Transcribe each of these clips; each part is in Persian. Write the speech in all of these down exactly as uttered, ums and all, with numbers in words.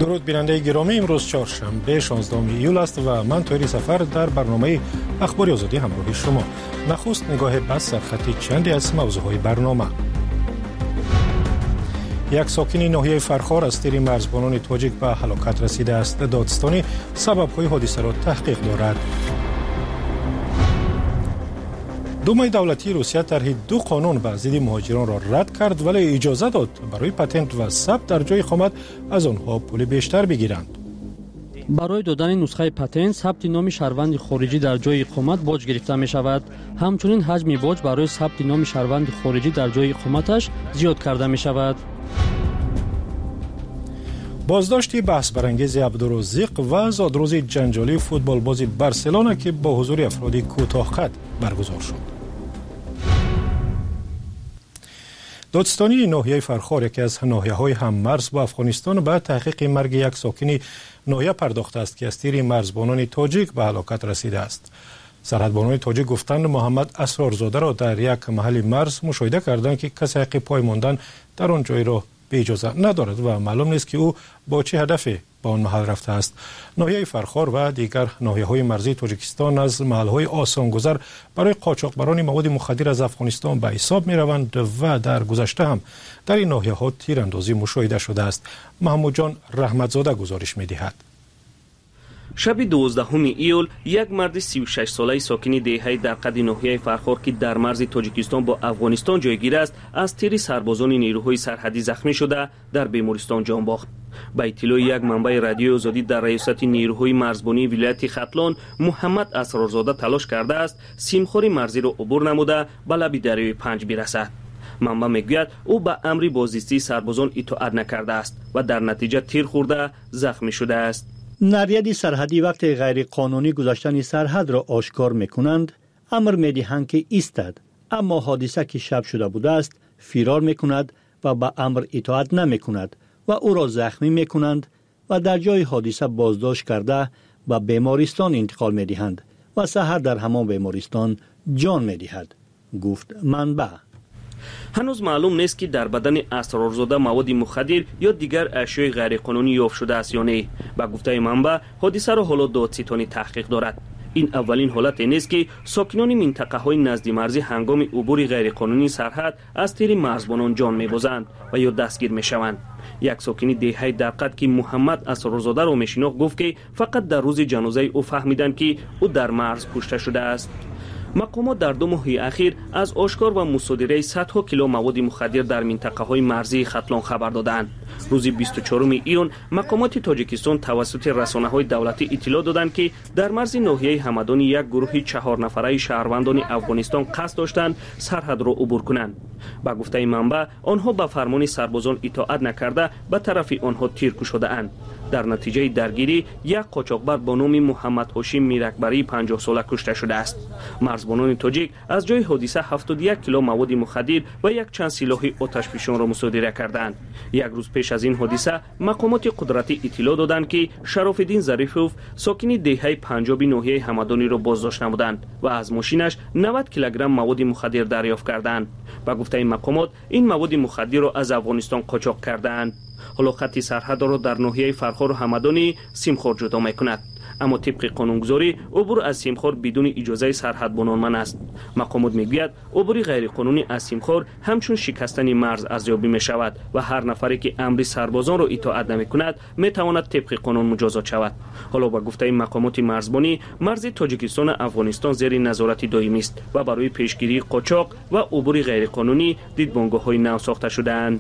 درود بیننده گرامی، امروز چهارشنبه شانزدهم ایول است و من طاهر سفر در برنامه اخبار آزادی همراه شما. نخست نگاه بس سرخطی چندی از موضوعهای برنامه. یک ساکن ناحیه فرخار از تیر مرزبانان تاجیک به هلاکت رسیده است. دادستانی سبب‌های حادثه را تحقیق دارد. دومای دولتی روسیه طرح دو قانون به ضد مهاجران را رد کرد، ولی اجازه داد برای پتنت و ثبت در جای اقامت از آنها پول بیشتر بگیرند. برای دادن نسخه پتنت ثبت نام شهروند خارجی در جای اقامت باج گرفته می شود. همچنین حجم باج برای ثبت نام شهروند خارجی در جای اقامتش زیاد کرده می شود. بازداشت بحث برانگیز عبدالرزاق و زادروز جنجالی فوتبال باز بارسلونا که با حضور افراد کوتاه قد برگزار شد. دادستانی ناحیه فرخار، یکی از ناحیه‌های هم‌مرز با افغانستان، به تحقیق مرگ یک ساکن ناحیه پرداخته است که از تیر مرزبانان تاجیک به هلاکت رسیده است. سرحدبانان تاجیک گفتند محمد اسرارزاده را در یک محل مرز مشاهده کردند که کسی حق پای ماندن در آن جای را به اجازه ندارد و معلوم نیست که او با چه هدفی به آن محل رفته است. ناحیه فرخار و دیگر ناحیه‌های مرزی تاجیکستان از محل‌های آسانگذر برای قاچاقبران مواد مخدر از افغانستان به حساب می‌روند و در گذشته هم در این ناحیه‌ها تیراندازی مشاهده شده است. محمود جان رحمتزاده گزارش می‌دهد. شب دوازدهم ایول یک مرد سی و شش ساله ساکن دهه در قد ناحیه فرخار که در مرز تاجیکستان با افغانستان جایگیر است، از تیر سربازان نیروهای سرحدی زخمی شده در بیمارستان جان باخت. با اطلاع یک منبع رادیو آزادی در ریاست نیروهای مرزبانی ولایت ختلان، محمد اسرارزاده تلاش کرده است سیمخوار مرزی را عبور نموده به لب دریای پنج برسد. منبع میگوید او به امر بازدیدی سربازان اطاعت نکرده است و در نتیجه تیر خورده زخمی شده است. نریاد سرحدی وقت غیر قانونی گذاشتن سرحد را آشکار میکنند، امر میدهند که ایستد، اما حادثه که شب شده بوده است فرار میکند و به امر اطاعت نمیکند و او را زخمی میکنند و در جای حادثه بازداشت کرده به بیمارستان انتقال میدهند و سحر در همان بیمارستان جان میدهد، گفت منبع. هنوز معلوم نیست که در بدن اسرارزاده مواد مخدر یا دیگر اشیاء غیرقانونی یافت شده است یا نه. با گفته منبع حادثه را حالا دادستانی تحقیق دارد. این اولین حالت نیست که ساکنان منطقه های نزد مرزی هنگام عبور غیرقانونی سرحد از تیر مرزبانان جان می‌بازند و یا دستگیر می‌شوند. یک ساکن دهه در قد که محمد اسرارزاده را می‌شناخت گفت که فقط در روز جنازه او فهمیدند که او در مرز کشته شده است. مقامات در دو ماه اخیر از آشکار و مصادره صدها کیلو مواد مخدر در منطقه های مرزی ختلان خبر دادند. روز بیست و چهارم ایون مقامات تاجیکستان توسط رسانه های دولتی اطلاع دادند که در مرز ناحیه همدان یک گروه چهار نفره شهروندان افغانستان قصد داشتند سرحد را عبور کنند. با گفته منبع آنها به فرمان سربازان اطاعت نکرده به طرف آنها تیر کشیده اند. در نتیجه درگیری یک قاچاقبر با نام محمد هاشم میرکبری پنجاه ساله کشته شده است. مرزبانان تاجیک از جای حادثه هفتاد و یک کیلو مواد مخدر و یک چند سلاح آتشفشان را مصادره کردند. یک روز پیش از این حادثه مقامات قدرتی اطلاع دادند که شراف‌الدین ظریفوف ساکن دهه پنجابی ناحیه همدانی را بازداشت نمودند و از ماشینش نود کیلوگرم مواد مخدر دریافت کردند. با گفته این مقامات این مواد مخدر را از افغانستان قاچاق کردند. حالا خط سرحد را در ناحیه فرخار و همدانی سیمخوار جدا می‌کند، اما طبق قانونگذاری عبور از سیمخوار بدون اجازه سرحدبانان من است. مقامات میگوید عبور غیر قانونی از سیمخوار همچون شکستن مرز ارزیابی می شود و هر نفری که امر سربازان را اطاعت نمی کند می تواند طبق قانون مجازات شود. حالا با گفته این مقامات مرزبانی، مرز تاجیکستان افغانستان زیر نظارت دائمی است و برای پیشگیری قاچاق و عبور غیر قانونی دیدبانگاه‌های نو ساخته شده‌اند.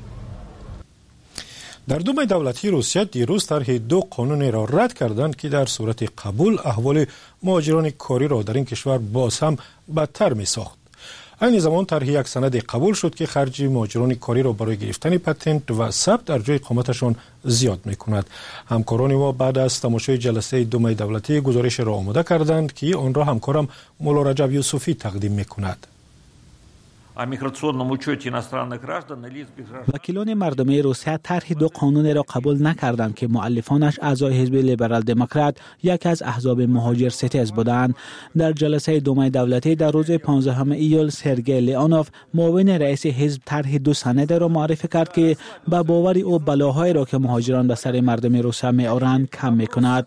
در دومای دولتی روسیه دیروز طرح دو قانون را رد کردند که در صورت قبول احوال مهاجران کاری را در این کشور باز هم بدتر می ساخت. این زمان طرح یک سند قبول شد که خرج مهاجران کاری را برای گرفتن پتنت و ثبت در جای اقامتشان زیاد می کند. همکاران ما بعد از تماشای جلسه دومای دولتی گزارش را آماده کردند که آن را همکارم مولا رجب یوسفی تقدیم می کند. وکیلان مردمی روسیه طرح دو قانون را قبول نکردند که مؤلفانش اعضای حزب لیبرال دموکرات یک از احزاب مهاجر ستیز بودند. در جلسه دومای دولتی در روز پانزدهم ایول سرگئی لیانوف معاون رئیس حزب طرح دو سند را معرفی کرد که به باور او بلاهایی را که مهاجران به سر مردم روسیه میآورند کم میکند.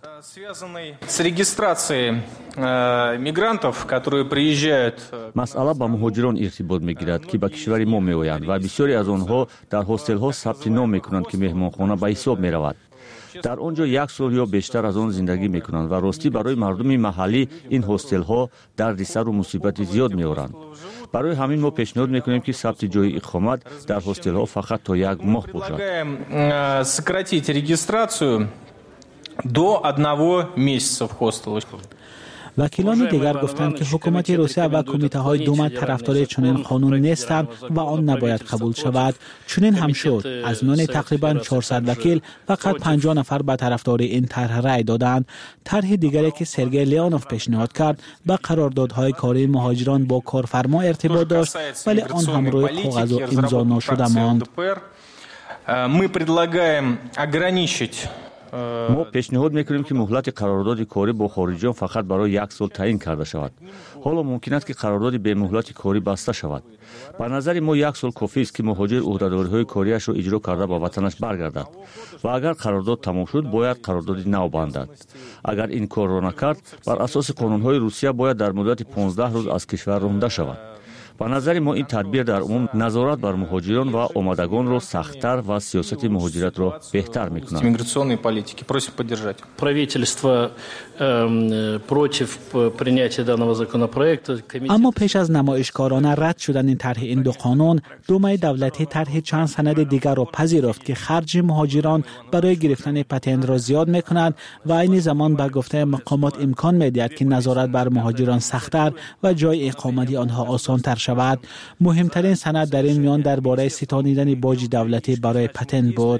مسئله با مهاجران ارتباط میگیرد که به کشور ما میآیند و بسیاری از آنها در هاستل ها ثبت نام میکنند که مهمانخانه به حساب میرود. در آنجا یک سال یا بیشتر از آن زندگی میکنند و راستی برای مردم محلی این هاستل ها دردسر و مصیبت زیاد میآورند. برای همین ما پیشنهاد میکنیم که ثبت جای اقامت در هاستل ها فقط تا یک ماه باشد. سکراتیت رجیسترацию до одного месяца в хостеле. وکیلان دیگر گفتند که حکومت روسیه و کمیته های دوما طرفدار چنین قانون نیستند و آن نباید قبول شود. چنین هم شد. از میان تقریبا چهارصد وکیل فقط پنجاه نفر به طرفدار این طرح رأی دادند. طرح دیگری که سرگئی لیانوف پیشنهاد کرد به قراردادهای کاری مهاجران با کارفرما ارتباط داشت ولی آن هم روی کاغذ و امضا نشده ماند. Мы предлагаем ограничить ما پیشنهاد میکنیم که مهلت قرارداد کاری با خارجیان فقط برای یک سال تعیین کرده شود. حالا ممکن است که قرارداد به مهلت کاری بسته شود. به نظر ما یک سال کافی است که مهاجر عهدهداری‌های کاریش را اجرا کرده به وطنش برگردد و اگر قرارداد تمام شد باید قرارداد نو بندد. اگر این کار را نکرد بر اساس قانون‌های روسیه باید در مدت پانزده روز از کشور رانده شود. به نظر ما این تدبیر در عموم نظارت بر مهاجران و آمدگان را سخت‌تر و سیاست مهاجرت را بهتر می‌کند. Миграционной политики просим поддержать. Правительство против принятия данного законопроекта. اما پیش از نمایشکارانه رد شدن این طرح این دو قانون، دومای دولتی طرح چند سند دیگر را پذیرفت که خرج مهاجران برای گرفتن پتنت را زیاد می‌کند و این زمان به گفته مقامات امکان می‌دهد که نظارت بر مهاجران سخت‌تر و جای اقامت آنها آسان‌تر شود. مهمترین سند در این میان درباره ستانیدن باج دولتی برای پتنت بود.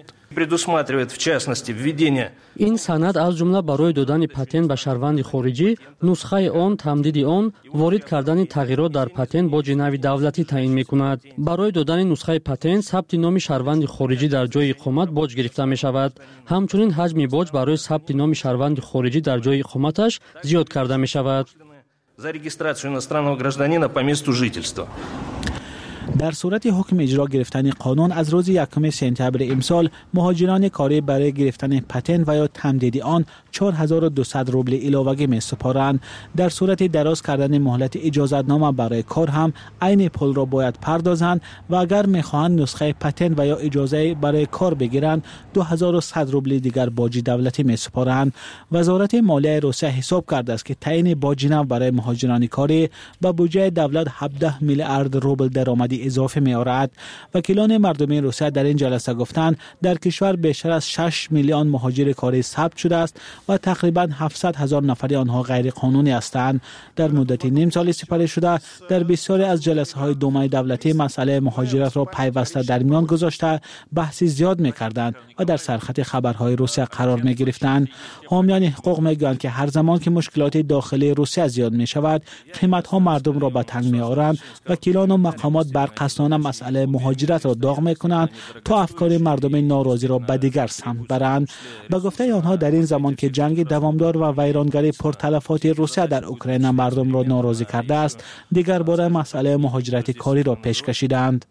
این سند از جمله برای دادن پتنت به شهروند خارجی، نسخه آن، تمدید آن، وارد کردن تغییرات در پتنت باج نوی دولتی تعیین می‌کند. برای دادن نسخه پتنت ثبت نام شهروند خارجی در جای اقامت باج گرفته می‌شود. همچنین حجم باج برای ثبت نام شهروند خارجی در جای اقامتش زیاد کرده می‌شود. За регистрацию иностранного гражданина по месту жительства. در صورت حکم اجرا گرفتن قانون از روز یکم سپتامبر امسال مهاجران کاری برای گرفتن پتنت و یا تمدید آن چهار هزار و دویست روبل علاوه می سپارند. در صورت دراز کردن مهلت اجازتنامه برای کار هم عین پول را باید پردازند و اگر میخواهند نسخه پتنت و یا اجازه برای کار بگیرند دو هزار و صد روبل دیگر باج دولتی می سپارند. وزارت مالیه روسیه حساب کرده است که تعیین باج نو برای مهاجران کاری به بودجه دولت هفده میلیارد روبل درآمد اضافه می آورد. وکیلان مردمی روسیه در این جلسه گفتند در کشور بیشتر از شش میلیون مهاجر کاری ثبت شده است و تقریبا هفتصد هزار نفر آنها غیر قانونی هستند. در مدت نیم سال سپری شده در بسیاری از جلسه های دومای دولتی مسئله مهاجرت را پیوسته در میان گذاشته بحثی زیاد می کردند و در سرخط خبرهای روسیه قرار می گرفتند. حامیان حقوق می گویند که هر زمان که مشکلات داخلی روسیه زیاد می شود قیمت ها مردم را به تنگ می آورند. وکیلان و مقامات برقصانه مسئله مهاجرت را داغ می کنند تا افکار مردم ناراضی را به دیگر سمت برند. به گفته آنها در این زمان که جنگ دوامدار و ویرانگری پرتلفات روسیه در اوکراین مردم را ناراضی کرده است دیگر باره مسئله مهاجرت کاری را پیش کشیدند.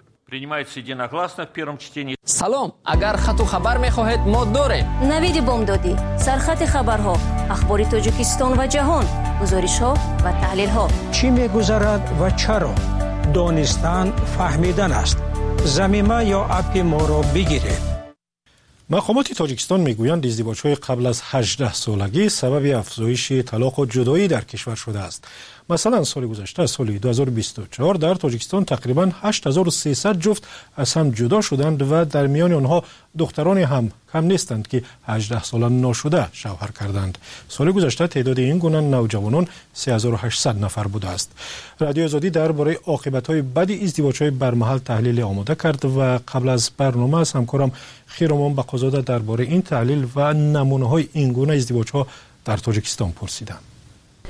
سلام، اگر خط و خبر می‌خواهید ما داریم. نوید بامدادی، سرخط خبرها، اخبار تاجیکستان و جهان، گزارش‌ها و تحلیل‌ها. چی می‌گذرد و چرا؟ دانستن فهمیدن است. زمینه یا اپ ما را بگیرید. مقامات تاجیکستان میگویند ازدواج‌های قبل از هجده سالگی سبب افزایش طلاق و جدایی در کشور شده است. مثلا سال گذشته سال دو هزار و بیست و چهار در تاجیکستان تقریبا هشت هزار و سیصد جفت از هم جدا شدند و در میان آنها دخترانی هم کم نیستند که هجده ساله ناشده شوهر کردند. سال گذشته تعداد این گونه نوجوانان سه هزار و هشتصد نفر بوده است. رادیو آزادی درباره عاقبت‌های بد ازدواج‌های برمحل تحلیل آماده کرد و قبل از برنامه از همکارم خیرمان بقازاده درباره این تحلیل و نمونه‌های این گونه ازدواج‌ها در تاجیکستان پرسیدم.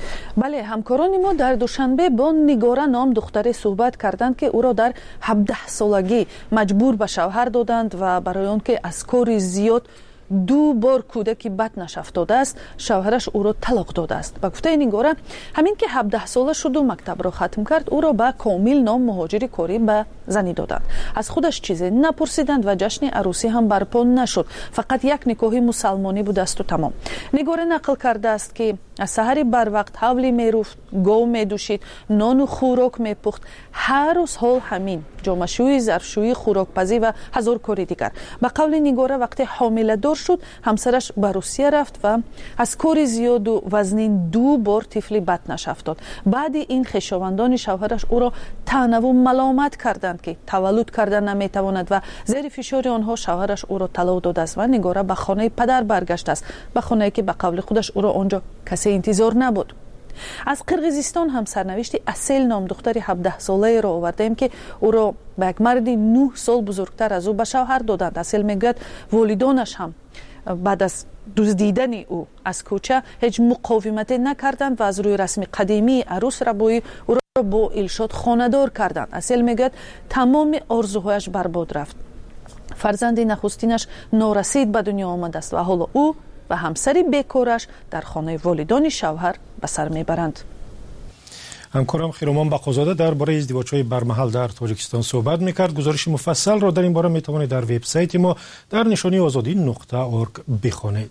بله، همکاران ما در دوشنبه با نگاره نام دختری صحبت کردند که او را در هفده سالگی مجبور به شوهر دادند و برای آن که از کار زیاد دو بار کودکی بدنش افتاده است، شوهرش او را طلاق داده است. با گفته نگاره همین که هفده ساله شد و مکتب را ختم کرد، او را به کامل نام مهاجر کاری به زنی دادند. از خودش چیزی نپرسیدند و جشن عروسی هم برپا نشد. فقط یک نکاح مسلمانی بود است و تمام. نگاره نقل کرده است که از سحر بر وقت حولی میرفت، گاو میدوشید، نان و خوراک میپخت. هر روز حال همین، جامه‌شویی، ظرفشویی، خوراکپزی و هزار کاری دیگر. به قول نگاره وقتی حامله دار شد، همسرش به روسیه رفت و از کار زیاد و وزنین دو بار طفلی بدنش افتاد. بعد این خویشاوندان شوهرش او را طعنه و ملامت کردند که تولد کردن نمیتواند و زیر فشار آنها شوهرش او را طلاق داده است و نگاره به خانه پدر برگشت است، به خانه‌ای که به قول خودش او را آنجا کسی انتظار نبود. از قرقیزستان هم سرنوشت اصیل نام دختری هفده ساله را آوردیم که او را به یک مرد نه سال بزرگتر از او به شوهر دادند. اصیل میگوید والدانش هم بعد از دزدیدن او از کوچه هیچ مقاومتی نکردند و از روی رسم قدیمی عروس ربایی او را با الشاد خانه‌دار کردند. اصیل میگوید تمام آرزوهایش برباد رفت. فرزند نخستینش نارسید به دنیا آمده است و حالا او و همسری بیکارش در خانه والدان شوهر به سر میبرند. همکارم خیرومان بقازاده درباره ازدواج‌های برمحل در تاجیکستان صحبت میکرد. گزارش مفصل را در این باره میتوانید در وبسایت ما در نشانی آزادی نقطه اورگ بخوانید.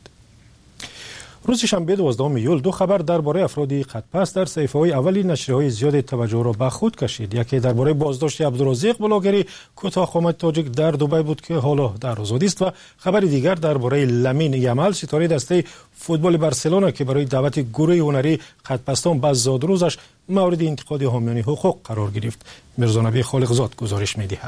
روز شنبه دوازدهم ایول دو خبر درباره افرادی خط‌پس در صحیفه‌های اولی نشریه‌های زیاد توجه را به خود کشید. یکی درباره بازداشت عبدالرزاق بلاگری کوتاه‌قامت تاجیک در دبی بود که حالا در آزادی است و خبر دیگر درباره لامین یامال ستاره دسته فوتبال بارسلونا که برای دعوت گروه هنری خط‌پستان به زادروزش مورد انتقاد حامیان حقوق قرار گرفت. مرزانبی خالقزاد گزارش می‌دهد.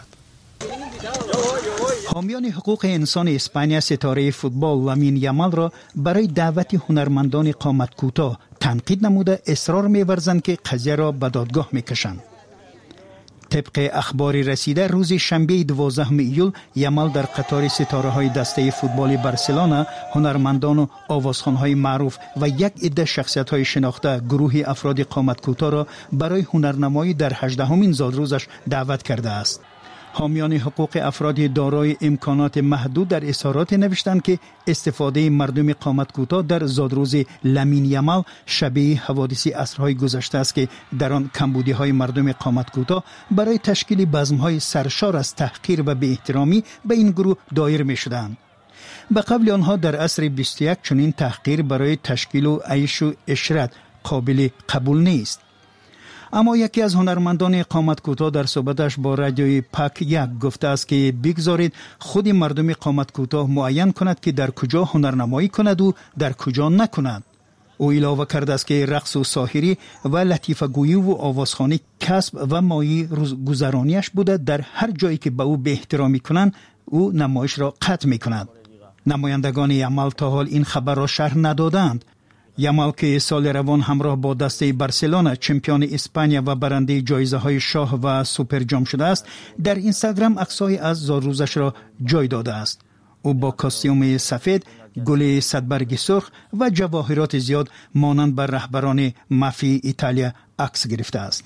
حامیان حقوق انسان اسپانیا ستاره فوتبال لامین یامال را برای دعوت هنرمندان قامت کوتاه تنقید نموده اصرار می‌ورزند که قضیه را به دادگاه می‌کشند. طبق اخبار رسیده روز شنبه دوازدهم ایول یامال در قطار ستاره‌های دسته فوتبال بارسلونا، هنرمندان و آوازخوان‌های معروف و یک عده شخصیت‌های شناخته گروه افراد قامت کوتاه را برای هنرنمایی در هجدهمین زادروزش دعوت کرده است. حامیان حقوق افراد دارای امکانات محدود در اظهارات نوشتند که استفاده مردم قامت کوتاه در زادروز لامین یامال شبیه حوادث عصرهای گذشته است که در آن کمبودی‌های مردم قامت کوتاه برای تشکیل بزم‌های سرشار از تحقیر و بی‌احترامی به این گروه دایر می‌شدند. به قبل آنها در عصر بیست و یک چنین تحقیر برای تشکیل و عیش و عشرت قابل قبول نیست. اما یکی از هنرمندان قامت کوتاه در صحبتش با رادیوی پاک یک گفته است که بگذارید خود مردم قامت کوتاه معین کند که در کجا هنرنمایی کند و در کجا نکند. او علاوه کرده است که رقص و ساحری و لطیفه گویی و آوازخوانی کسب و مایه روزگذرانیش بوده. در هر جایی که به او به احترامی کنند او نمایش را قطع می کند. نمایندگان یامال تا حال این خبر را شرح ندادند. یامال که سال روان همراه با دسته بارسلونا چمپیون اسپانیا و برنده جایزه های شاه و سوپر جام شده است، در اینستاگرام عکس‌های از زادروزش را جای داده است. او با کاستیوم سفید، گل صدبرگ سرخ و جواهرات زیاد مانند بر رهبران مافی ایتالیا عکس گرفته است.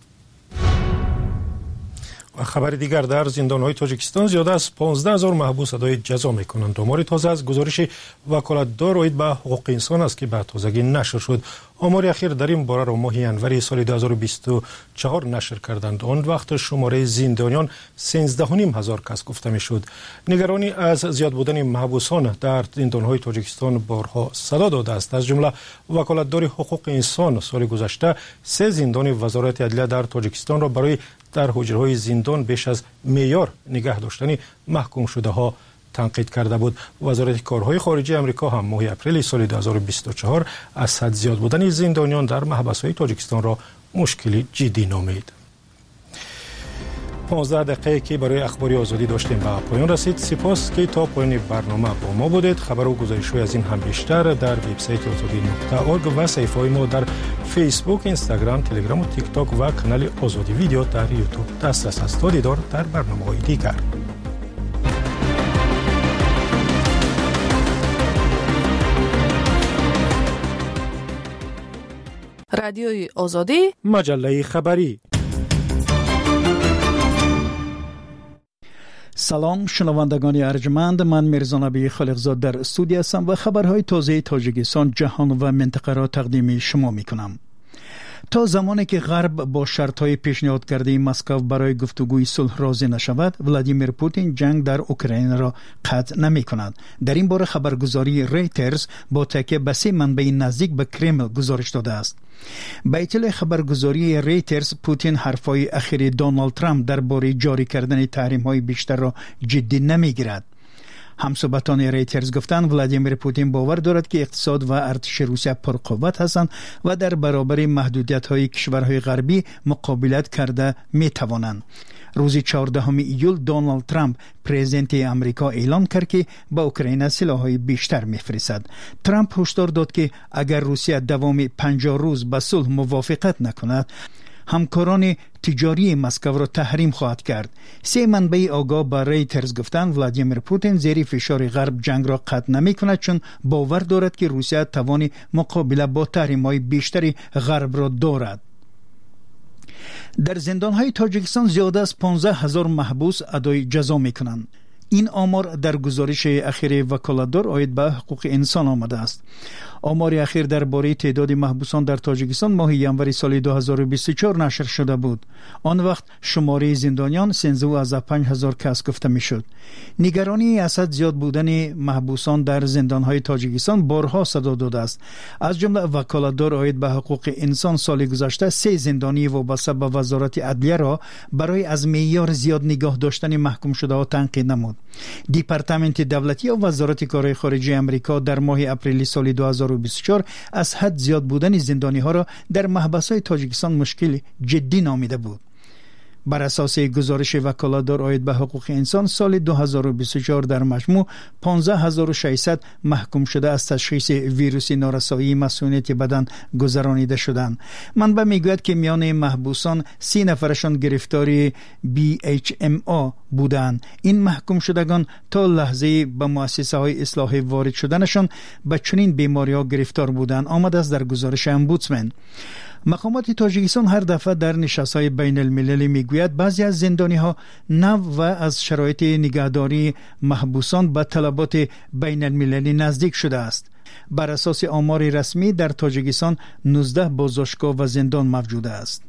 و خبر دیگر در زندان‌های تاجیکستان زیاده از پانزده هزار محبوس ادای جزا می‌کنند. آمار تازه از گزارش وکالتدار اوید به حقوق انسان است که به تازگی نشر شد. آمار اخیر در این باره را ماه ینوری سال دو هزار و بیست و چهار نشر کردند. آن وقت شماره زندانیان سیزده و نیم هزار کس گفته می‌شد. نگرانی از زیاد بودن محبوسان در زندان‌های تاجیکستان بارها صدا داده است. از جمله وکالتدار حقوق انسان سال گذشته سه زندان وزارت عدلیه در تاجیکستان را برای در حجره‌های زندان بیش از معیار نگه داشتن محکوم شده ها تنقید کرده بود. وزارت کارهای خارجه آمریکا هم ماه اپریل سال دو هزار و بیست و چهار از حد زیاد بودن زندانیان در محبس‌های تاجیکستان را مشکلی جدی نامید. پانزده دقیقه که برای اخباری آزادی داشتیم به پایان رسید. سپاس که تا پایان برنامه با ما بودید. خبر و گزارش‌های از این هم بیشتر در وبسایت آزادی نقطه اورگ و صفحه‌های ما در فیسبوک، اینستاگرام، تلگرام و تیک تاک و کانال آزادی ویدیو در یوتیوب دسترس است. تا دیدار در برنامه‌های دیگر. رادیوی آزادی، مجله خبری. سلام شنوندگان ارجمند، من میرزا نبی خالقزاد در استودیو هستم و خبرهای تازه تاجیکستان، جهان و منطقه را تقدیم شما میکنم. تا زمانی که غرب با شرطهای پیشنهاد کرده مسکو برای گفتگوی صلح راضی نشود، ولادیمیر پوتین جنگ در اوکراین را قطع نمی کند. در این باره خبرگزاری ریترز با تکیه به سه منبع نزدیک به کرمل گزارش داده است. به اطلاع خبرگزاری ریترز، پوتین حرفهای اخیر دونالد ترامپ درباره جاری کردن تحریم‌های بیشتر را جدی نمیگیرد. همصحبتان ریترز گفتند ولادیمیر پوتین باور دارد که اقتصاد و ارتش روسیه پرقوت هستند و در برابر محدودیت‌های کشورهای غربی مقابلت کرده می‌توانند. روز چهاردهم ایول دونالد ترامپ پرزیدنت امریکا اعلام کرد که با اوکراین سلاح‌های بیشتر می‌فرستد. ترامپ هشدار داد که اگر روسیه دوام پنجاه روز به صلح موافقت نکند، همکاران تجاری مسکو را تحریم خواهد کرد. سه منبع آگاه با ریترز گفتند ولادیمیر پوتین زیر فشار غرب جنگ را قطع نمی کند، چون باور دارد که روسیه توان مقابله با تحریم‌های بیشتری غرب را دارد. در زندان‌های تاجیکستان زیاده از پانزده هزار محبوس ادای جزا می‌کنند. این آمار در گزارش اخیر وکالتدار آید به حقوق انسان آمده است. آمار اخیر درباره تعداد محبوسان در تاجیکستان ماه ینوری سال دو هزار و بیست و چهار نشر شده بود. آن وقت شماره زندانیان سیزده و پنج هزار کس گفته میشد. نگرانی از حد زیاد بودن محبوسان در زندانهای تاجیکستان بارها صدا داده است. از جمله وکالتدار آید به حقوق انسان سال گذشته سه زندانی وابسته به وزارت عدلیه را برای از معیار زیاد نگاه داشتن محکوم شده ها تنقید نمود. دیپارتمنت دولتی و وزارت کارهای خارجه امریکا در ماه اپریل سال دو هزار و بیست و چهار از حد زیاد بودن زندانی ها را در محبس‌های تاجیکستان مشکل جدی نامیده بود. بر اساس گزارش وکالتدار آید به حقوق انسان سال دو هزار و بیست و چهار در مجموع پانزده هزار و ششصد محکوم شده از تشخیص ویروس نارسایی مسئولیت بدن گذرانیده شدند. منبع میگوید که میان محبوسان سی نفرشان گرفتاری بی اچ ام آ بودند. این محکوم شدگان تا لحظه به مؤسسه های اصلاح وارد شدنشان به چنین بیماری ها گرفتار بودند آمده است در گزارش امبودسمن. مقامات تاجیکستان هر دفعه در نشست‌های بین المللی میگوید بعضی از زندانی‌ها نو و از شرایط نگهداری محبوسان به طلبات بین المللی نزدیک شده است. بر اساس آمار رسمی در تاجیکستان نوزده بازداشتگاه و زندان موجود است.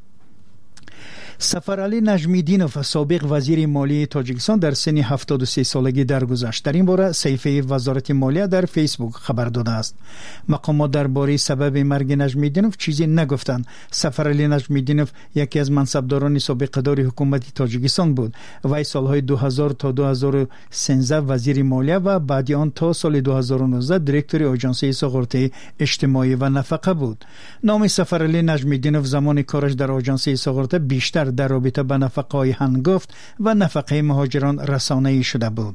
سفرعلی نجمیدینوف سابق وزیر مالی تاجیکستان در سن هفتاد و سه سالگی درگذشت. در این باره صحیفه وزارت مالیه در فیسبوک خبر داده است. مقامات درباره سبب مرگ نجمیدینوف چیزی نگفتند. سفرعلی نجمیدینوف یکی از منصبداران سابقه‌دار حکومت تاجیکستان بود. وی سالهای دو هزار تا دو هزار و سیزده وزیر مالیه و بعد آن تا سال دو هزار و نوزده دیرکتور آژانس ساغرته اجتماعی و نفقه بود. نام سفرعلی نجمیدینوف زمان کارش در آژانس ساغرته بیشتر در رابطه به نفقه‌های هنگفت و نفقه مهاجران رسانه‌ای شده بود.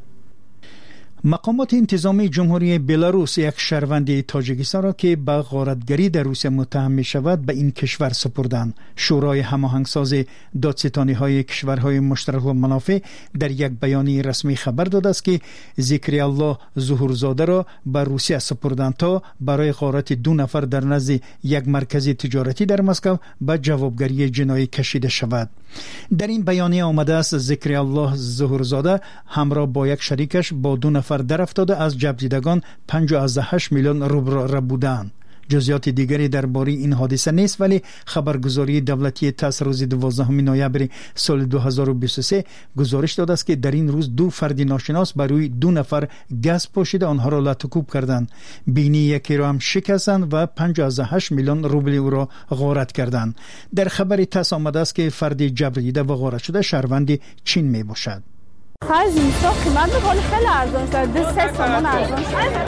مقامات انتظامی جمهوری بلاروس یک شهروند تاجیکستان را که به غارتگری در روسیه متهم می شود به این کشور سپردند. شورای هماهنگساز دادستانی‌های کشورهای مشترک المنافع در یک بیانیه رسمی خبر داده است که ذکری الله ظهورزاده را به روسیه سپردند تا برای غارت دو نفر در نزد یک مرکز تجارتی در مسکو به جوابگری جنایی کشیده شود. در این بیانیه آمده است ذکری الله ظهورزاده همراه با یک شریکش با دو نفر در افتاده از جبردیدگان پنجاه و هشت میلیون روبل را بودند. جزئیات دیگری درباره این حادثه نیست، ولی خبرگزاری دولتی تاس روز دوازدهم نوامبر سال دو هزار و بیست و سه گزارش داده است که در این روز دو فرد ناشناس بر روی دو نفر گاز پاشیده آنها را لطوکوب کردند. بینی یکی را هم شکستند و پنجاه و هشت میلیون روبل او را غارت کردند. در خبر تاس آمده است که فرد جبرانیده و غارت شده شهروند چین می باشد. خرج اینستا قیمت بخوری خیلی ارزان شد. دو سه سامان ارزان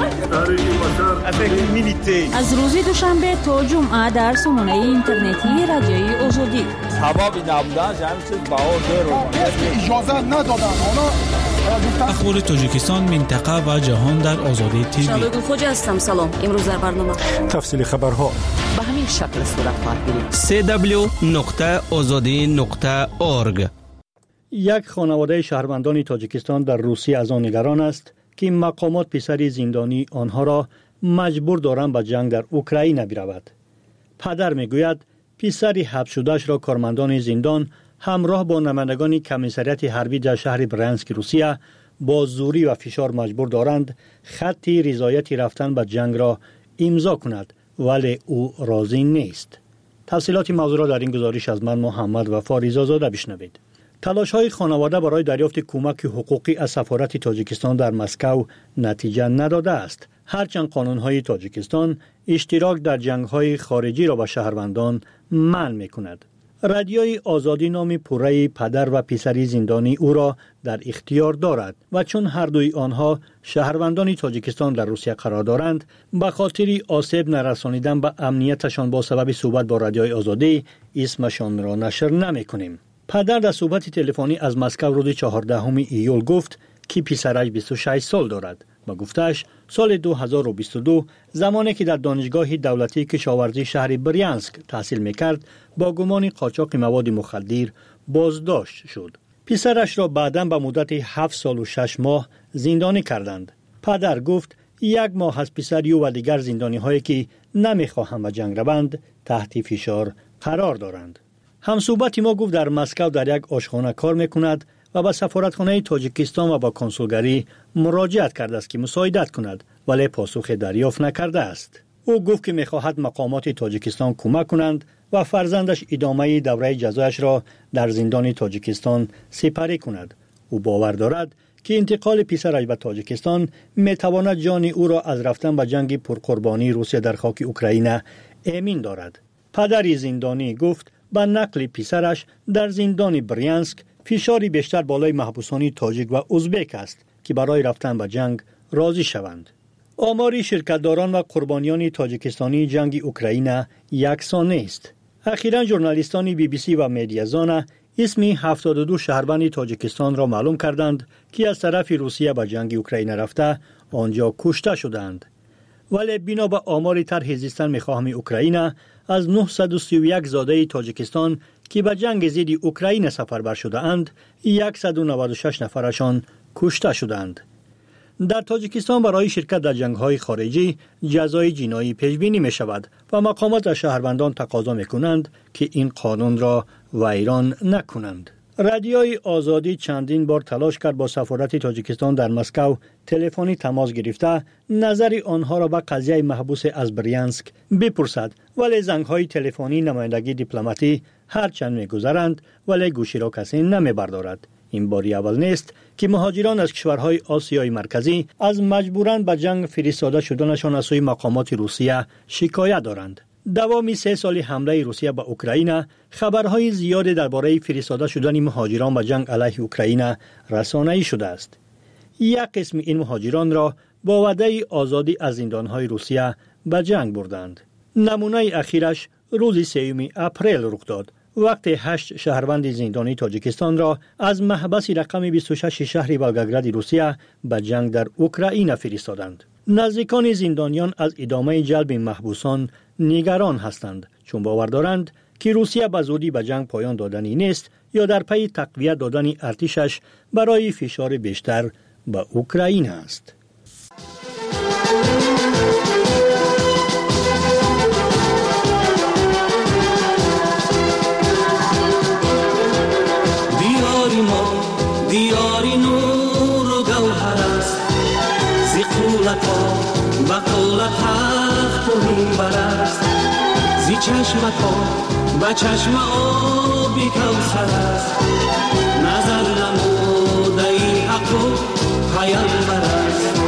شد. از روز دوشنبه تا جمعه در سامانه اینترنتی رادیوی آزادی. سبابی نبودن جمعی چیز باور دارو. اجازه ندادن. اخبار تاجیکستان، منطقه و جهان در آزادی تیوی. شادو خوجا هستم. سلام. امروز در برنامه تفصیل خبرها به همین شکل صورت خواهد گرفت. سه دبلیو نقطه آزادی نقطه اورگ. یک خانواده شهروندان تاجیکستان در روسیه از آن نگران است که مقامات پسر زندانی آنها را مجبور دارند به جنگ در اوکراین برود. پدر میگوید پسر حبس شده‌اش را کارمندان زندان همراه با نمایندگان کمیسریت حربی در شهر برانسک روسیه با زوری و فشار مجبور دارند خطی رضایت رفتن به جنگ را امضا کند، ولی او راضی نیست. تفصیلات موضوع را در این گزارش از من محمد وفا رضازاده بشنوید. تلاش های خانواده برای دریافت کمک حقوقی از سفارت تاجیکستان در مسکو نتیجه نداده است. هرچند قانون های تاجیکستان اشتراک در جنگ های خارجی را به شهروندان منع می کند. رادیوی آزادی نام پوره پدر و پسری زندانی او را در اختیار دارد و چون هر دوی آنها شهروندان تاجیکستان در روسیه قرار دارند، به خاطر آسیب نرسانیدن به امنیتشان با سبب صحبت با رادیوی آزادی اسمشان را نشر نمی کنیم. پدر در صحبت تلفنی از مسکو روز چهاردهم ایول گفت که پسرش بیست و شش سال دارد و گفتش سال دو هزار و بیست و دو زمانی که در دانشگاه دولتی کشاورزی شهر بریانسک تحصیل میکرد با گمان قاچاق مواد مخدر بازداشت شد. پسرش را بعداً به مدت هفت سال و شش ماه زندانی کردند. پدر گفت یک ماه از پسر و دیگر زندانی هایی که نمیخواهند به جنگ روند تحت فشار قرار دارند. همصحبت ما گفت در مسکو در یک آشخانه کار میکند و به سفارتخانه تاجیکستان و با کنسولگری مراجعت کرده است که مساعدت کند، ولی پاسخ دریافت نکرده است. او گفت که میخواهد مقامات تاجیکستان کمک کنند و فرزندش ادامه دوره جزایش را در زندان تاجیکستان سپری کند. او باور دارد که انتقال پسرش به تاجیکستان میتواند جان او را از رفتن به جنگ پرقربانی روسیه در خاک اوکراین امین دارد. پدر زندانی گفت با نقل پسرش در زندان بریانسک فشاری بیشتر بالای محبوسان تاجیک و ازبک است که برای رفتن به جنگ راضی شوند. آمار شرکتداران و قربانیان تاجیکستانی جنگ اوکراین یکسان نیست. اخیراً ژورنالیستان بی بی سی و مدیازان اسمی هفتاد و دو شهروند تاجیکستان را معلوم کردند که از طرف روسیه به جنگ اوکراین رفته آنجا کشته شدند. ولی بنا به آمار طرح زیستن میخواهم اوکراین از نهصد و سی و یک زاده تاجیکستان که به جنگ ضد اوکراین سفربر شده اند، صد و نود و شش نفرشان کشته شدند. در تاجیکستان برای شرکت در جنگ‌های خارجی جزای جنایی پیش بینی می شود و مقامات از شهروندان تقاضا می کنند که این قانون را ویران نکنند. رادیوی آزادی چندین بار تلاش کرد با سفارت تاجیکستان در مسکو تلفنی تماس گرفته نظر آنها را به قضیه محبوس از بریانسک بپرسد، ولی زنگ‌های تلفنی نمایندگی دیپلماتی هرچند می‌گذرند ولی گوشی را کسی نمی‌بردارد. این باری اول نیست که مهاجران از کشورهای آسیای مرکزی از مجبوراً به جنگ فرستاده شدنشان از سوی مقامات روسیه شکایت دارند. دوام سه سال حمله روسیه به اوکراین خبرهای زیادی درباره فرستاده شدن مهاجران به جنگ علیه اوکراین رسانه‌ای شده است. یک قسم این مهاجران را با وعده آزادی از زندانهای روسیه به جنگ بردند. نمونه اخیرش روز سوم اپریل رخ داد، وقتی هشت شهروند زندانی تاجیکستان را از محبس رقم بیست و شش شهر ولگراد روسیه به جنگ در اوکراین فرستادند. نزدیکان زندانیان از ادامه جلب محبوسان نگران هستند، چون باور دارند که روسیه به زودی به جنگ پایان دادنی نیست یا در پی تقویت دادن ارتشش برای فشار بیشتر به اوکراین است. دیاری ما دیاری نور و گوهر است، زی قولت ها و قولت حق و منبر است، زی چشمت ها و چشم آبی کوثر است، نظر نموده ای حق و پیامبر است.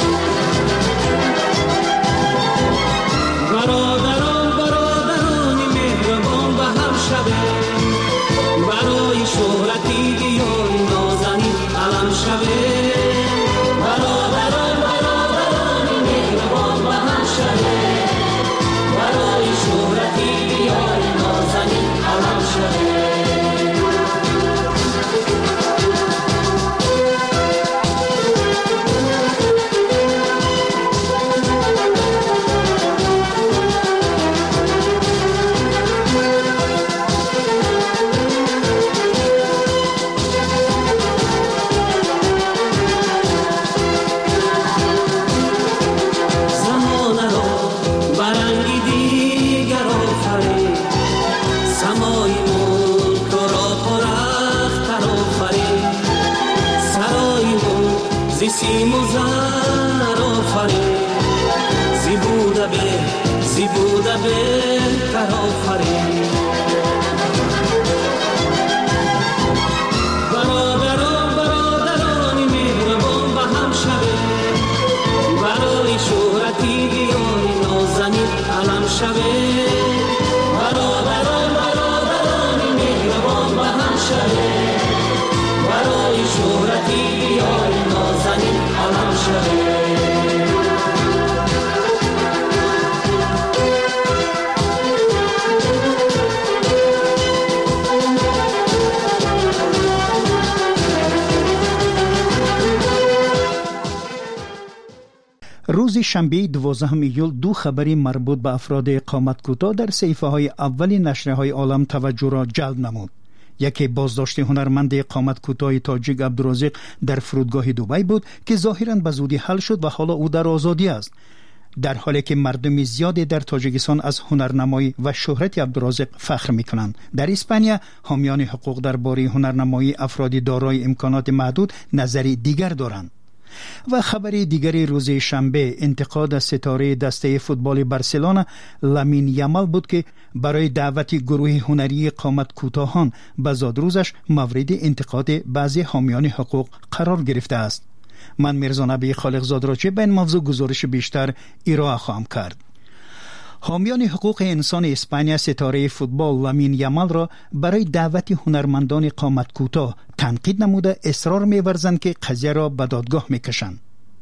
برادران برادران مهربان به هم شبه، برای شهرتی دیار نازنین علم شبه. برادران برادران مهربان به هم شبه، برای شهرتی دیار نازنین علم شبه. سیم و زر آفرین زیبوده به زیبوده بهتر آفرین برادران برادرانی مهربان به هم شوه برای شهرتی دیاری نازنین علم شوه برادران برادرانی مهربان به هم شوه برای شهرتی دیاری نازنین علم شوه روز شنبه دوازدهم ایول دو خبری مربوط به افراد اقامت کوتاه در صحیفه های اول نشریه‌های عالم توجه را جلب نمود. یکی بازداشت هنرمند اقامت کوتاه تاجیک عبدالرازق در فرودگاه دبی بود که ظاهراً به زودی حل شد و حالا او در آزادی است. در حالی که مردم زیادی در تاجیکستان از هنرنمایی و شهرت عبدالرازق فخر می‌کنند، در اسپانیا حامیان حقوق درباره هنرنمایی افراد دارای امکانات محدود نظری دیگر دارند. و خبر دیگری روز شنبه انتقاد از ستاره دسته فوتبال بارسلونا لامین یامال بود که برای دعوت گروه هنری قامت کوتاهان به زادروزش مورد انتقاد بعضی حامیان حقوق قرار گرفته است. من میرزا نبی خالقزاد را چه به این موضوع گزارش بیشتر ارائه خواهم کرد. حامیان حقوق انسان اسپانیا ستاره فوتبال لامین یامال را برای دعوت هنرمندان قامت کوتاه تنقید نموده اصرار می‌ورزند که قضیه را به دادگاه می‌کشند.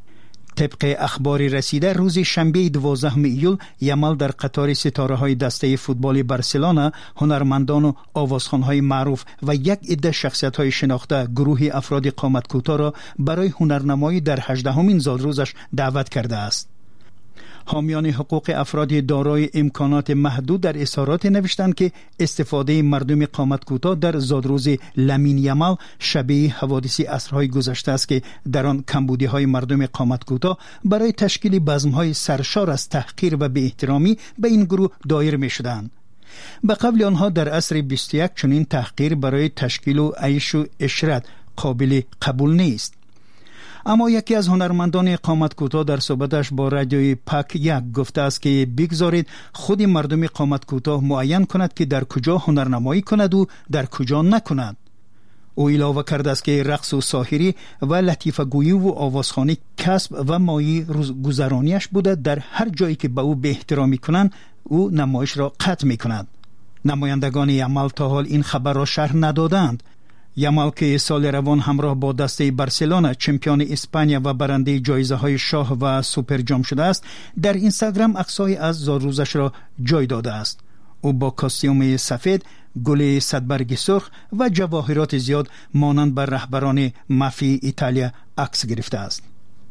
طبق اخباری رسیده روز شنبه دوازدهم ایول یامال در قطار ستاره‌های دسته فوتبال بارسلونا، هنرمندان و آوازخوان‌های معروف و یک عده شخصیت‌های شناخته گروه افراد قامت کوتاه را برای هنرنمایی در هجدهمین زادروزش دعوت کرده است. حامیان حقوق افراد دارای امکانات محدود در اظهارات نوشتند که استفاده مردم قامت کوتاه در زادروز لامین یامال شبیه حوادث عصرهای گذشته است که در آن کمبودی‌های مردم قامت کوتاه برای تشکیل بزم‌های سرشار از تحقیر و بی‌احترامی به این گروه دایر می‌شدند. به قول آنها در عصر بیست و یک چنین تحقیر برای تشکیل و عیش و عشرت قابل قبول نیست. اما یکی از هنرمندان اقامت کوتاه در صحبتش با رادیوی پاک یک گفته است که بگذارید خود مردم اقامت کوتاه معین کند که در کجا هنرنمایی کند و در کجا نکند. او علاوه کرده است که رقص و ساحری و لطیفه گویی و آوازخوانی کسب و مایه روزگذرانیش بوده. در هر جایی که به او به احترامی کنند او نمایش را قطع می کند. نمایندگان یامال تا حال این خبر را شرح ندادند. یامال که سال روان همراه با دسته بارسلونا چمپیون اسپانیا و برنده جایزه های شاه و سوپر جام شده است، در اینستاگرام عکس‌های از زادروزش را جای داده است. او با کاستیوم سفید، گل صدبرگ سرخ و جواهرات زیاد مانند بر رهبران مافی ایتالیا عکس گرفته است.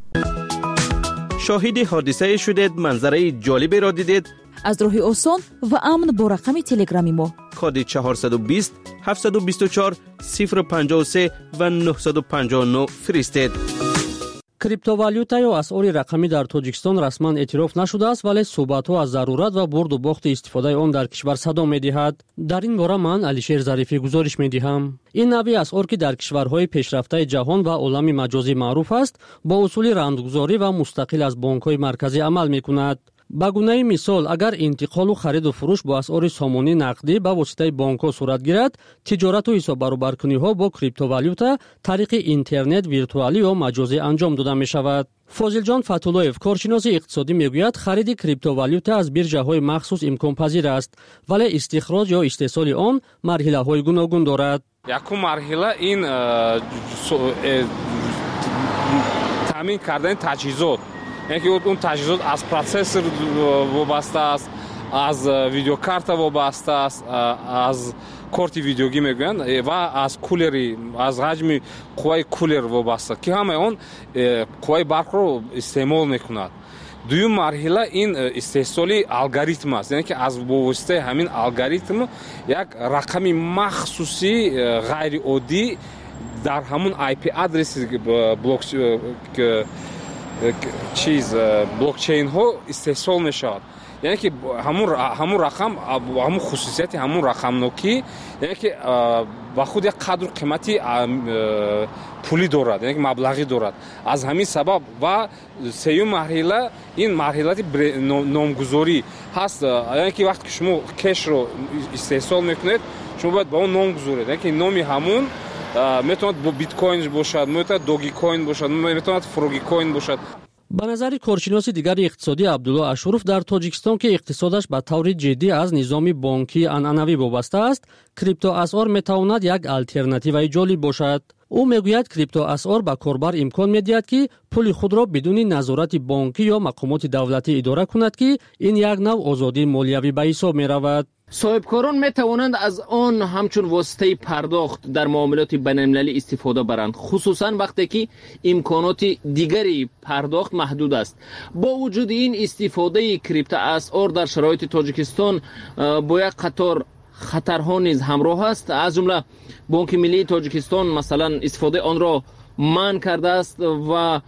شاهد حادثه شدید، منظره جالبی را دیدید؟ از راه آسان و امن با رقم تلگرامی ما کد چهارصد و بیست هفتصد و بیست و چهار صفر پنجاه و سه و نهصد و پنجاه و نه فرستید. криптовалюта ё асъори рақамӣ дар тоҷикистон расман эътироф нашудааст, вале суҳбатҳо аз зарурат ва бурду бохти истифодаи он дар кишвар садо медиҳад. дар ин бора ман алишер зарифӣ гузориш медиҳам. ин навъи асъор ки дар кишварҳои пешрафтаи ҷаҳон ва олами маҷозӣ маъруф аст, бо усули рамзгузорӣ ва мустақил аз бонкҳои марказӣ амал мекунад. ба гунаи мисол, агар интиқолу хариду фурӯш бо асъори сомонӣ нақдӣ ба воситаи бонкҳо сурат гирад, тиҷорату ҳисоббаробаркуниҳо бо криптовалюта тариқи интернет виртуалӣ ё маҷозӣ анҷом дода мешавад. фозилҷон фатуллоев, коршиноси иқтисодӣ, мегӯяд хариди криптовалюта аз бирҷаҳои махсус имконпазир аст, вале истихроҷ ё истеҳсоли он марҳилаҳои гуногун дорад. якум марҳила ин таъмин кардани таҷҳизот, яке он таҷҳизот аз процессор вобаста аст, аз видеокарта вобаста аст, аз корти видеогӣ мегӯянд ва аз кулери, аз ҳаҷми қувваи кулер вобаста, ки ҳамаи он қувваи барқро истеъмол мекунад. дуюм марҳила ин истеҳсоли алгоритм аст, яъне ки аз бовоситаи ҳамин алгоритм як рақами махсуси ғайриоддӣ дар ҳамун ай пи адреси блок чиз блокчейнҳо истеҳсол мешавад. یعنی که همون همون رقم همون خصوصیت همون رقم نوکی یعنی که با خود یک قدر قیمتی پولی دارد، یعنی مبلغی دارد. از همین سبب و سیوم مرحله این مرحله نامگذاری هست. یعنی که وقتی شما کش رو استحصال میکنید شما باید با اون نام گذارید. یعنی که نامی همون میتواند با بیت کوین باشد، میتواند دوگی کوین باشد، میتواند فروگی کوین باشد. به نظر کارشناس دیگر اقتصادی عبدالله اشروف، در تاجیکستان که اقتصادش به طور جدی از نظام بانکی عنعنوی وابسته است، کریپتو اسعار میتواند یک آلترناتیوی جالب باشد. او میگوید کریپتو اسعار به کاربر امکان میدهد که پول خود را بدون نظارت بانکی یا مقامات دولتی اداره کند که این یک نوع آزادی مالیوی به حساب میرود. صاحبکاران می توانند از آن همچون واسطه پرداخت در معاملات بین‌المللی استفاده برند، خصوصا وقتی که امکانات دیگری پرداخت محدود است. با وجود این استفاده کریپتو اسعار در شرایط تاجیکستان با یک قطار خطرها نیز همراه است. از جمله بانک ملی تاجیکستان مثلا استفاده آن را منع کرده است و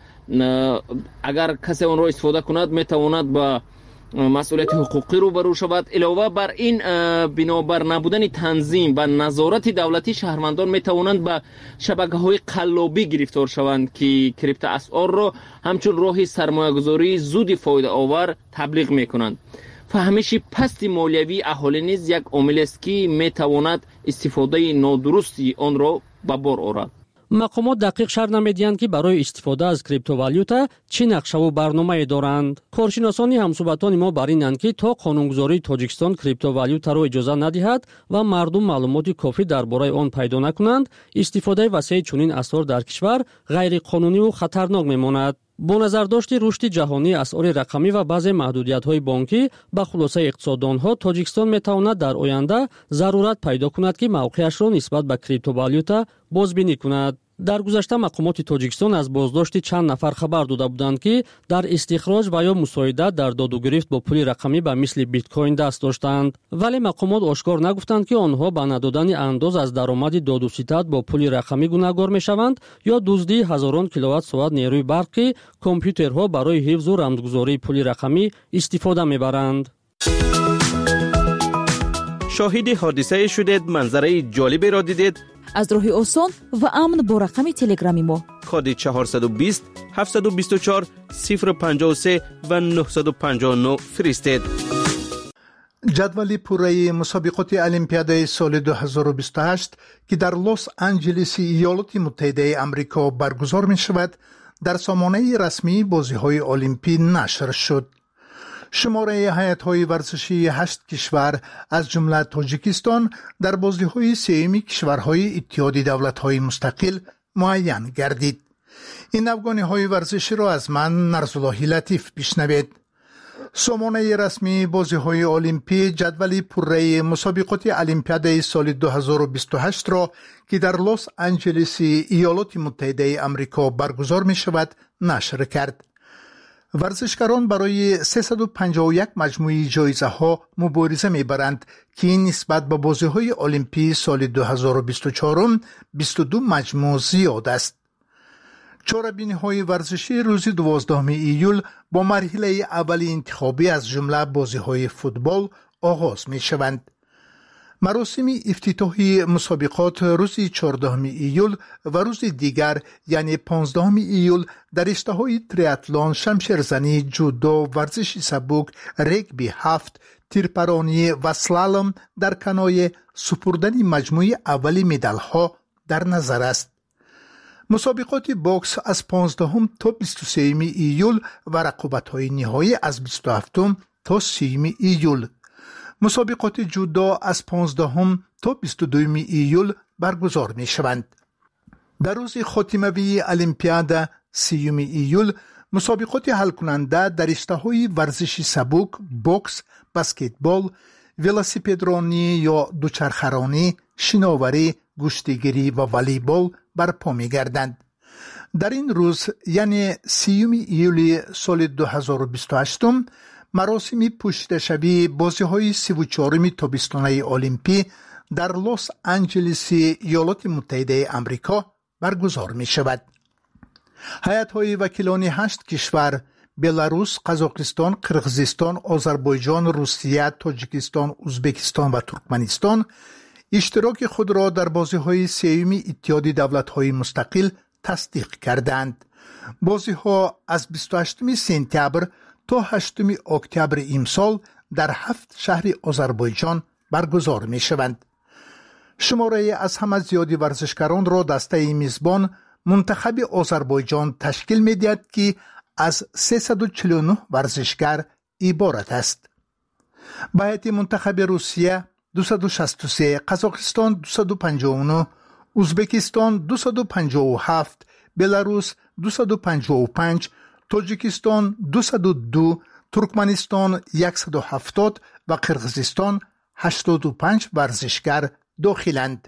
اگر کسی آن را استفاده کند می تواند با مسئولیت حقوقی روبرو شود. علاوه بر این، بنابر نبودن تنظیم و نظارت دولتی، شهروندان می توانند به شبکه‌های قلابی گرفتار شوند که کریپتو اسعار را همچون راه سرمایه‌گذاری زود فایده آور تبلیغ می کنند. فهمش پست مالیوی اهالی نیز یک عامل است که می تواند استفاده نادرستی آن را به بار آورد. مقامات دقیق شرح نمیدهند که برای استفاده از کریپتووالیوتا چه نقشه و برنامه دارند. کارشناسان همصحبتان ما بر اینند که تا قانونگذاری تاجیکستان کریپتووالیوتا را اجازه ندهد و مردم معلومات کافی درباره آن پیدا نکنند، استفاده وسیع چنین اسعار در کشور غیر قانونی و خطرناک میماند. با نظر داشت رشد جهانی اسعار رقمی و بعض محدودیت‌های بانکی، به خلاصه اقتصاددان‌ها تاجیکستان می‌تواند در آینده ضرورت پیدا کند که موقعش را نسبت به کریپتووالیوتا بازبینی کند. در گذشته مقامات تاجیکستان از بازداشت چند نفر خبر داده بودند که در استخراج و یا مساعدت در داد و گرفت با پول رقمی به مثل بیت کوین دست داشتند، ولی مقامات آشکار نگفتند که آنها به ندادن انداز از درآمد داد و ستد با پول رقمی گناهکار میشوند یا دزدی هزاران کیلووات ساعت نیروی برق که کامپیوترها برای حفظ و رمزگذاری پول رقمی استفاده میبرند. شاهد حادثه شدید، منظره جالبی را دیدید؟ از راه آسان و امن با رقم تلگرامی ما کد چهارصد و بیست هفتصد و بیست و چهار صفر پنجاه و سه و نهصد و پنجاه و نه فرستید. جدول پوره مسابقات المپیاد سال دو هزار و بیست و هشت که در لس آنجلس ایالات متحده آمریکا برگزار می شود در سامانه رسمی بازی‌های المپی نشر شد. شماره هیئت‌های ورزشی هشت کشور از جمله تاجیکستان در بازی‌های سه‌م کشورهای اتحاد دولت‌های مستقل معین گردید. این افغانی‌های ورزشی را از من نرسالله لطیف بشنوید. سامانه رسمی بازی‌های المپی جدول پره مسابقات المپیاد سال دو هزار و بیست و هشت را که در لس آنجلس ایالات متحده آمریکا برگزار می‌شود نشر کرد. ورزشکاران برای سیصد و پنجاه و یک مجموعه جایزه ها مبارزه میبرند که نسبت به بازی‌های المپی سال دو هزار و بیست و چهار بیست و دو مجموع زیاد است. چهاربینی‌های ورزشی روز دوازدهم ایول با مرحله اول انتخابی از جمله بازی‌های فوتبال آغاز می‌شوند. مراسم افتتاحی مسابقات روز چهاردهم ایول و روز دیگر یعنی پانزدهم ایول در رشته‌های تریاتلون، شمشیرزنی، جودو، ورزش سبک، رگبی هفت، تیرپرانی و سلالم در کنایه سپردن مجموعه اولی مدال‌ها در نظر است. مسابقات بوکس از پانزدهم تا بیست و سوم ایول و رقابت‌های نهایی از بیست و هفتم تا سیوم ایول. مسابقات جودو از پانزدهم تا بیست و دوم ایول برگزار می شوند. در روز خاتمه‌ای المپیاد سیوم ایول مسابقات حل کننده در رشته‌های ورزش سبک، بوکس، بسکتبال، ولوسیپدرانی یا دوچرخه‌رانی، شناوری، گشتیگیری و والیبال برپا می گردند. در این روز یعنی سیوم ایول سال دو هزار و بیست و هشت مراسم پشت شبی بازی‌های سی و چهارم تابستانه المپی در لس آنجلس ایالات متحده آمریکا برگزار می شود. هیئت‌های وکیلان هشت کشور بلاروس، قزاقستان، قرغیزستان، آذربایجان، روسیه، تاجیکستان، ازبکستان و ترکمنستان اشتراک خود را در بازی‌های سوم اتحاد دولت‌های مستقل تصدیق کردند. بازی‌ها از بیست و هشتم سپتامبر تا هشتم اکتبر امسال در هفت شهر آذربایجان برگزار می‌شوند. شماره از همه زیادی ورزشکاران را دسته میزبان منتخب آذربایجان تشکیل می‌دهد که از سیصد و چهل و نه ورزشکار عبارت است. به هیئت منتخب روسیه دویست و شصت و سه، قزاقستان دویست و پنجاه و نه، ازبکستان دویست و پنجاه و هفت، بلاروس دویست و پنجاه و پنج، تاجیکستان دویست و دو، ترکمنستان صد و هفتاد و قرغیزستان هشتاد و پنج ورزشکار داخلند.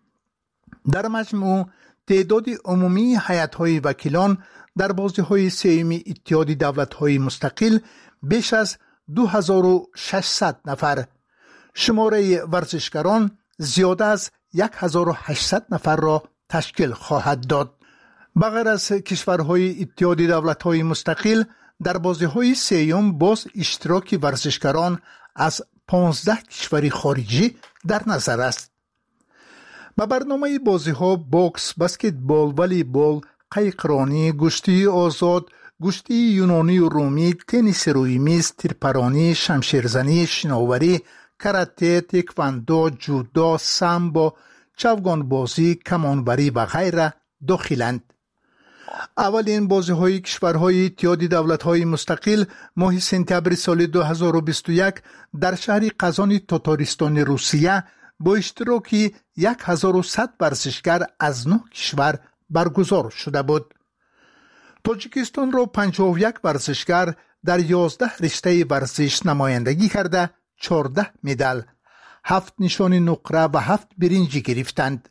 در مجموع تعداد عمومی هیئت‌های وکیلان در بازی‌های سوم اتحاد دولت‌های مستقل بیش از دو هزار و ششصد نفر، شماره ورزشکاران زیاده از هزار و هشتصد نفر را تشکیل خواهد داد. بغیر از کشورهای اتحاد دولت‌های مستقل در بازی‌های سوم باز اشتراک ورزشکاران از پانزده کشور خارجی در نظر است. با برنامه بازی‌ها باکس، بسکتبال، والیبال، قایقرانی، گشتی آزاد، گشتی یونانی و رومی، تنیس روی میز، تیرپرانی، شمشیرزنی، شناوری، کاراته، تکواندو، جودو، سامبو، چوگان بازی، کمانبری و غیره داخلند. اولین بازی‌های کشورهای اتحاد دولت‌های مستقل ماه سپتامبر سال دو هزار و بیست و یک در شهر قزان تاتارستان روسیه با اشتراک هزار و صد ورزشکار از نه کشور برگزار شده بود. تاجیکستان را پنجاه و یک ورزشکار در یازده رشته ورزش نمایندگی کرده چهارده مدال، هفت نشان نقره و هفت برنج گرفتند.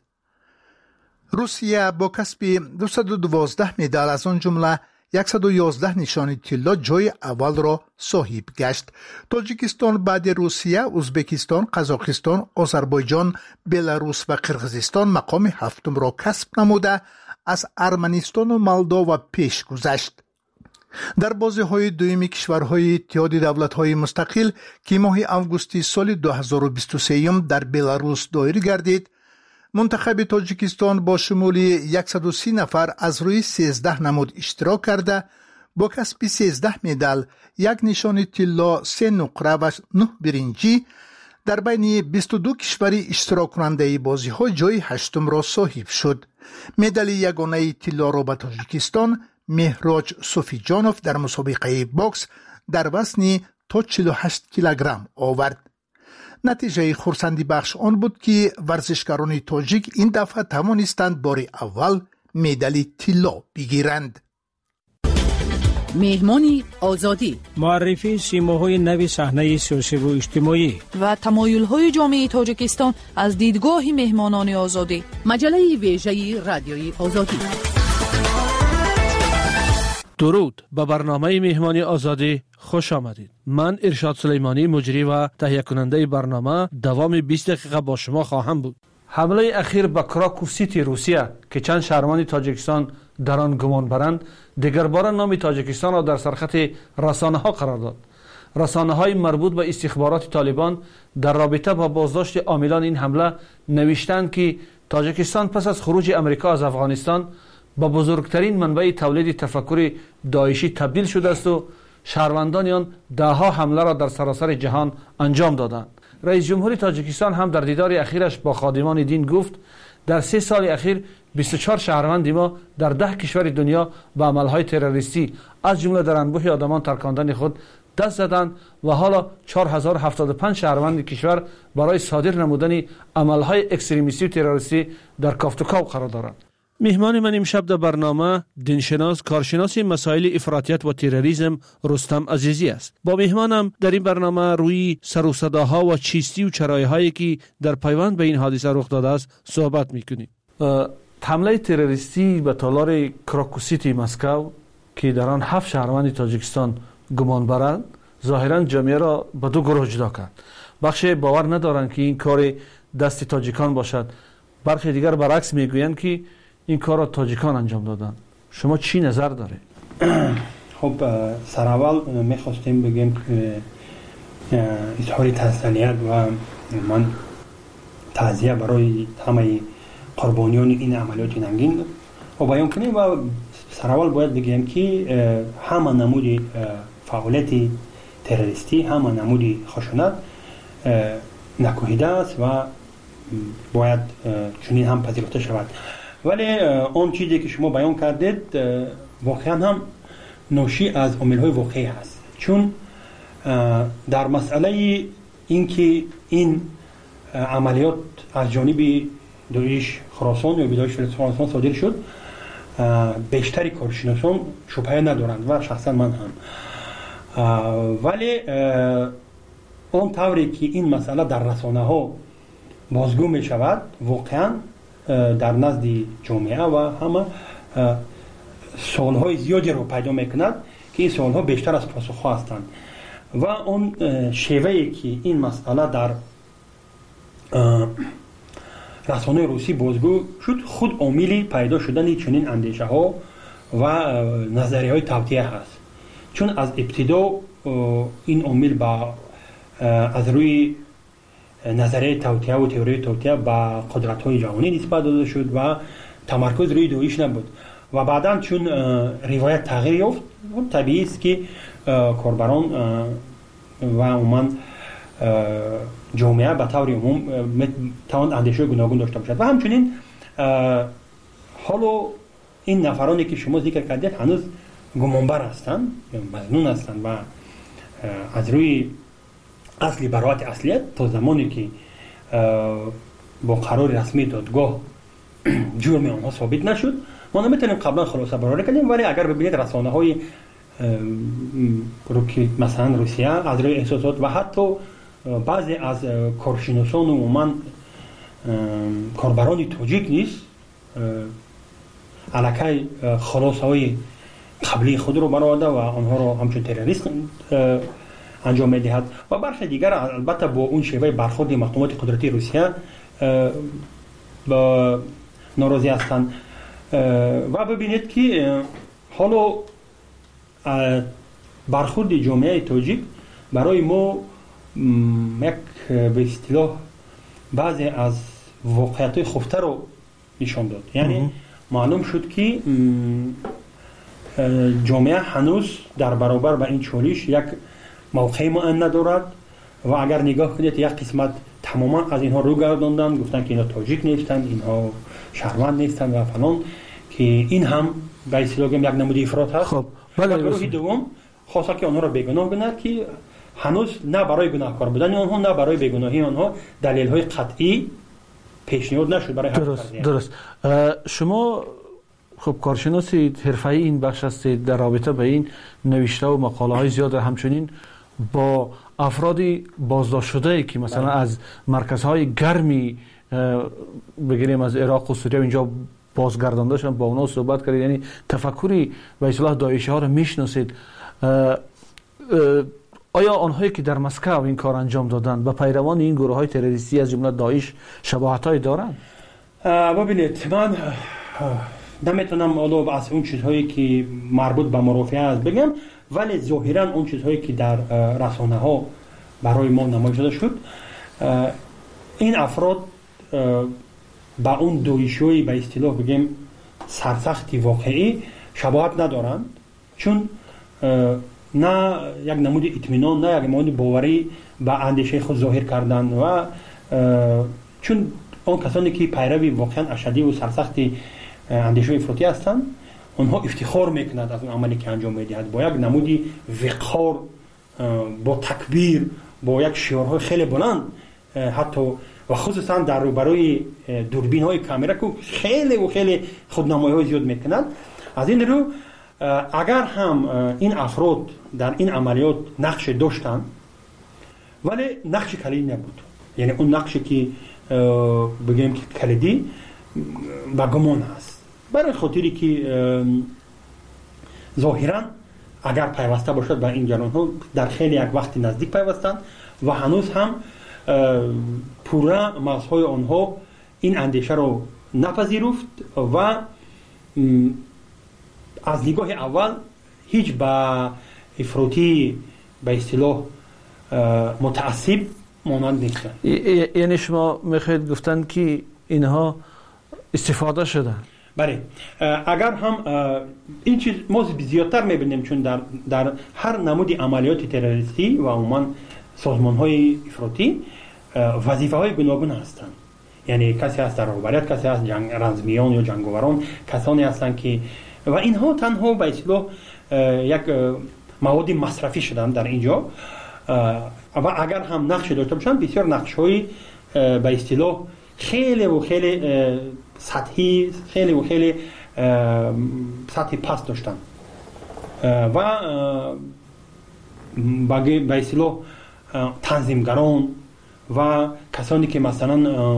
روسیه با کسب دویست و دوازده مدال از آن جمله صد و یازده نشان طلا جای اول را صاحب گشت. تاجیکستان بعد روسیه، ازبکستان، قزاقستان، آذربایجان، بلاروس و قرغیزستان مقام هفتم را کسب نموده از ارمنستان و مولداوا پیش گذشت. در بازی‌های دوم کشورهای اتحاد دولت‌های مستقل که ماه آگوست سال دو هزار و بیست و سه در بلاروس دایر گردید، منتخب تاجیکستان با شمول صد و سی نفر از روی سیزده نماد اشتراک کرده با کسب سیزده مدال، یک نشان طلا، سه نقره و نه برنجی در بین بیست و دو کشور اشتراک کننده بازی‌ها جای هشتم را صاحب شد. مدال یگانه طلا را به تاجیکستان مهراج صوفیجانوف در مسابقه باکس در وزن تا چهل و هشت کیلوگرم آورد. نتیجه خرسندی بخش آن بود که ورزشکاران تاجیک این دفعه توانستند بار اول مدال طلا بگیرند. مهمانی آزادی، معرفی سیماهای نوی صحنه سیاسی و اجتماعی و تمایل‌های جامعه تاجیکستان از دیدگاه مهمانان آزادی. مجله ویژه رادیوی آزادی. درود، به برنامه مهمانی آزادی خوش آمدید. من ارشاد سلیمانی، مجری و تهیه کننده برنامه، دوام بیست دقیقه با شما خواهم بود. حمله اخیر به کراکو سیتی روسیه که چند شهروند تاجیکستان در آن گمان برند، دیگر بار نام تاجیکستان را در سرخط رسانه ها قرار داد. رسانه های مربوط به استخبارات طالبان در رابطه با بازداشت عاملان این حمله نوشتند که تاجیکستان پس از خروج امریکا از افغانستان با بزرگترین منبع تولید تفکر داعشی تبدیل شده است و شهروندان آن دهها حمله را در سراسر جهان انجام دادند. رئیس جمهور تاجیکستان هم در دیدار اخیرش با خادمان دین گفت در سه سال اخیر بیست و چهار شهروند ما در ده کشور دنیا به عملهای تروریستی از جمله در انبوه آدمان ترکاندن خود دست زدند و حالا چهار هزار و هفتاد و پنج شهروند کشور برای صادر نمودن عملهای اکستریمیستی و تروریستی در کافتوکاو قرار دارند. مهمان من امشب در برنامه دینشناس، کارشناس مسائل افراطیت و تروریسم رستم عزیزی است. با مهمانم در این برنامه روی سر و صداها و چیستی و چرایهایی که در پیوند به این حادثه رخ داده است صحبت میکنیم. حمله تروریستی به تالار کراکو سیتی مسکو که در آن هفت شهروند تاجیکستان گمان برند، ظاهرا جامعه را به دو گروه جدا کرد. بخش باور ندارند که این کار دست تاجیکان باشد، برخی دیگر برعکس میگویند که این کار را تاجیکان انجام دادند. شما چی نظر داره؟ خب سراول میخواستیم بگیم که اظهار تسلیت و من تعزیه برای همه قربانیان این عملیات ننگین و بیان کنیم و سراول باید بگیم که همه نمود فعالیت تروریستی، همه نمود خشونت نکوهیده است و باید چنین هم پذیرفته شود. ولی اون چیزی که شما بیان کردید واقعا هم ناشی از عامل‌های واقعی هست، چون در مسئله اینکه این عملیات از جانب داعش خراسان یا داعش خراسان صادر شد بیشتری کارشناسان شبهه ندارند و شخصا من هم، ولی اون طوری که این مسئله در رسانه ها بازگو می شود واقعا در نزد جامعه و همه سوالهای زیادی رو پیدا می کند که این سوالها بیشتر از پاسخ هستند و اون شیوهی که این مسئله در رسانه روسی بازگو شد خود عاملی پیدا شدن چنین اندیشه ها و نظریه های توطئه هست، چون از ابتدا این عامل با از روی نظریه توطئه و تئوری توطئه با قدرت های جهانی نسبت داده شد و تمرکز روی داعش نبود و بعدا چون روایت تغییر یافت طبیعی است که کاربران و عموما جامعه به طور عموم توان اندیشه گوناگون داشته باشد و همچنین حالا این نفرانی که شما ذکر کردید هنوز گمانبر هستند یا مظنون هستند و از روی اصلی براءت اصلیت تا زمانی که با قرار رسمی دادگاه جرم آنها ثابت نشد ما نمیتونیم قبلا خلاصه برآوری کنیم، ولی اگر ببینید رسانه های مثلا روسیه از روی احساسات و حتی بعضی از کارشناسان و عموما کاربران تاجیک نیست علاکه خلاصه های قبلی خود رو برآورده و آنها رو همچون تروریست انجام میدهد و برخی دیگر البته با اون شیوه برخورد مقامات قدرتی روسیه با ناراضی هستند و ببینید که حالا برخورد جامعه تاجیک برای ما یک به اصطلاح بعضی از واقعیت خفته رو نشان داد، یعنی معلوم شد که جامعه هنوز در برابر با این چالش یک موقع معین ندارد و اگر نگاه کنید یک قسمت تماما از اینها رو گرداندن، گفتن که اینا تاجیک نیستند، اینها شهروند نیستند و فلان، که این هم به اصطلاح یک نمود افراط هست. خب ولی گروه دوم خواسته که آنها را بیگناه بگند که هنوز نه برای گناهکار بودن آنها نه برای بیگناهی آنها دلیل های قطعی پیشنهاد نشد برای درست درست شما خب کارشناسی حرفه‌ای این بخش هستید، در رابطه به این نوشته و مقاله های زیاد همچنین با افرادی بازداشت شده که مثلا از مرکزهای گرمی بگیریم از عراق و سوریه اینجا بازگردانده شدن، با اونا صحبت کردید، یعنی تفکری به اصطلاح داعشی ها رو میشناسید. آیا آنهایی که در مسکو این کار انجام دادن و پیروان این گروه های تروریستی از جمله داعش شباهت های دارند؟ ببینید من نمیتونم الان از اون چیزهایی که مربوط به مرافعه است بگم، ولی ظاهرا اون چیزهایی که در رسانه ها برای ما نمایش داده شد این افراد با اون داعشی به اصطلاح بگیم سرسختی واقعی شباهت ندارند، چون نه یک نمود اطمینان نه یک نمود باوری به اندیشه خود ظاهر کردن و چون اون کسانی که پیروی واقعا اشدی و سرسختی اندیشه افراطی هستند اونها افتخار میکنند از اون عملی که انجام میدهند با یک نمودی وقار، با تکبیر، با یک شعارهای خیلی بلند، حتی و خصوصا در روبروی دوربین های کامera که خیلی و خیلی خودنمایی های زیاد میکنند. از این رو اگر هم این افراد در این عملیات نقش داشتن ولی نقش کلیدی نبود، یعنی اون نقشی که بگیم که کلیدی و گمان هست، برای خاطری که ظاهرا اگر پیوسته باشد به این جریان ها در خیلی یک وقتی نزدیک پیوستند و هنوز هم پورا مغزهای آنها این اندیشه رو نپذیرفت و از نگاه اول هیچ با افراطی به اصطلاح متعصب مانند نیستن. یعنی شما میخواید گفتن که اینها استفاده شدن؟ بله، اگر هم این چیز ما زیادتر میبینیم، چون در در هر نمود عملیات تروریستی و عموما سازمان های افراطی وظیفه های گوناگون هستند. یعنی کسی هست در رهبریت، کسی هست جنگ رزمیان یا جنگاوران، کسانی هستند که و اینها تنها به اصطلاح یک مواد مصرفی شدن در اینجا و اگر هم نقش داشته باشند بسیار نقش های به اصطلاح خیلی و خیلی سطحی، خیلی و خیلی سطح پست داشتن و به اصطلاح تنظیمگران و کسانی که مثلا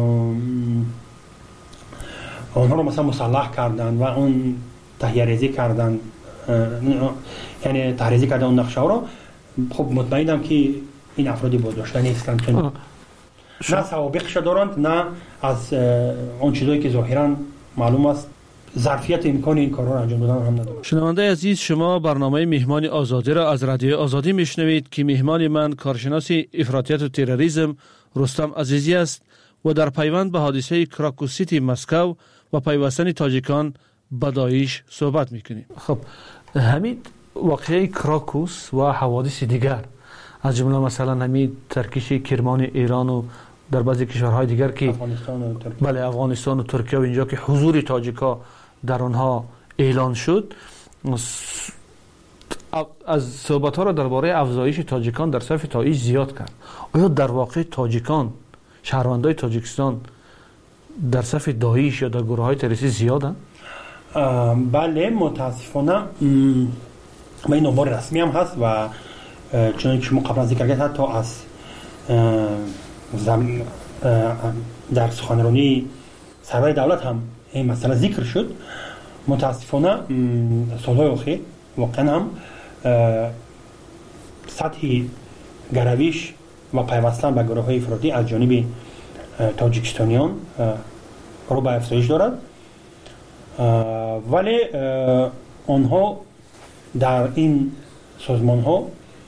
آنها رو مثلا مسلح کردن و اون تهیه ریزی کردن، یعنی تحریزی کردن اون نقشه ها رو، خب مطمئنم که این افرادی بازداشته نیستند، چون نه سوابقش دارند نه از اون چیزایی که ظاهرا معلوم است ظرفیت امکان این کارها را انجام دادن هم ندارند. شنونده عزیز، شما برنامه مهمان آزادی را از رادیو آزادی میشنوید که مهمان من کارشناس افراطیت و تروریسم رستم عزیزی است و در پیوند به حادثه کراکوس سیتی مسکو و پیوستن تاجیکان به داعش صحبت میکنیم. خب همین واقعه کراکوس و حوادث دیگر از جمله مثلا همین ترکیش کرمان ایران و در بعضی کشورهای دیگر که افغانستان و ترکیه، بله افغانستان و ترکیه و اینجا که حضور تاجیکا در آنها اعلان شد، از صحبت ها را درباره افزایش تاجیکان در صف داعش زیاد کرد. آیا در واقع تاجیکان، شهروندای تاجیکستان در صف داعش یا در گروه های تروریستی زیادن؟ بله، متاسفانه و این آمار رسمی هم هست و چون شما قبلا ذکر کردید حتی از در سخنرانی سرور دولت هم این مسئله ذکر شد. متاسفانه سالهای اخیر واقعا هم سطح گرویش و پیوستن به گروه های افراطی از جانب تاجیکستانیان رو به افزایش دارد، ولی آنها در این سازمان ها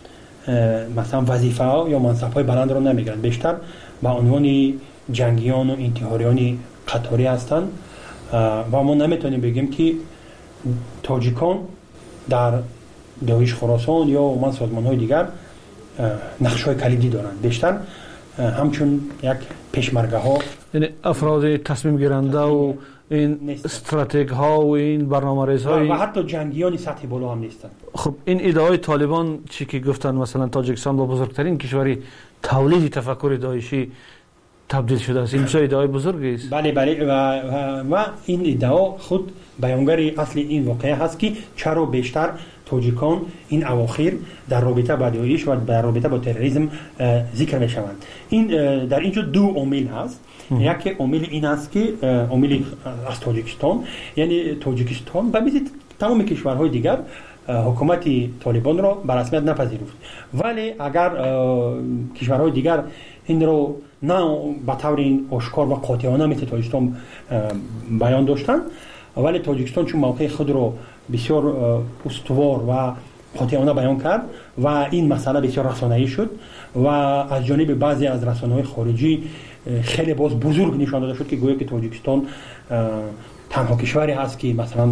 مثلا وظیفه ها یا منصب های بلند رو نمیگیرند، بیشتر به عنوان جنگیان و انتحاریان قطاری هستند و ما نمیتونیم بگیم که تاجیکان در داعش خراسان یا من سازمان های دیگر نقش های کلیدی دارند، بیشتر همچون یک پیشمرگه ها، یعنی افراد تصمیم گیرنده و این استراتژی ها و این برنامه‌ریز های و حتی جنگیان سطح بالا هم نیستند. خب این ادعای طالبان چی که گفتن مثلا تاجیکستان با بزرگترین کشوری تولید تفکر داعشی تبدیل شده است، این چه ادعای بزرگی است؟ بله بله و, و, و این ادعا خود بیانگر اصل این واقعه هست که چرا بیشتر تاجیکان این اواخر در رابطه با داعش و در رابطه با تروریسم ذکر می شوند. این در اینجا دو عامل هست. یکی عامل این است که عامل از تاجیکستان، یعنی تاجیکستان به مثل تمام کشورهای دیگر حکومت طالبان را به رسمیت نپذیرفت، ولی اگر کشورهای دیگر این رو نه به طور آشکار و قاطعانه مثل تاجیکستان بیان داشتند، ولی تاجیکستان چون موقع خود رو بسیار استوار و قاطعانه بیان کرد و این مسئله بسیار رسانه‌ای شد و از جانب بعضی از رسانه‌های خارجی خیلی باز بزرگ نشان داده شد که گویا که تاجیکستان تنها کشوری هست که مثلا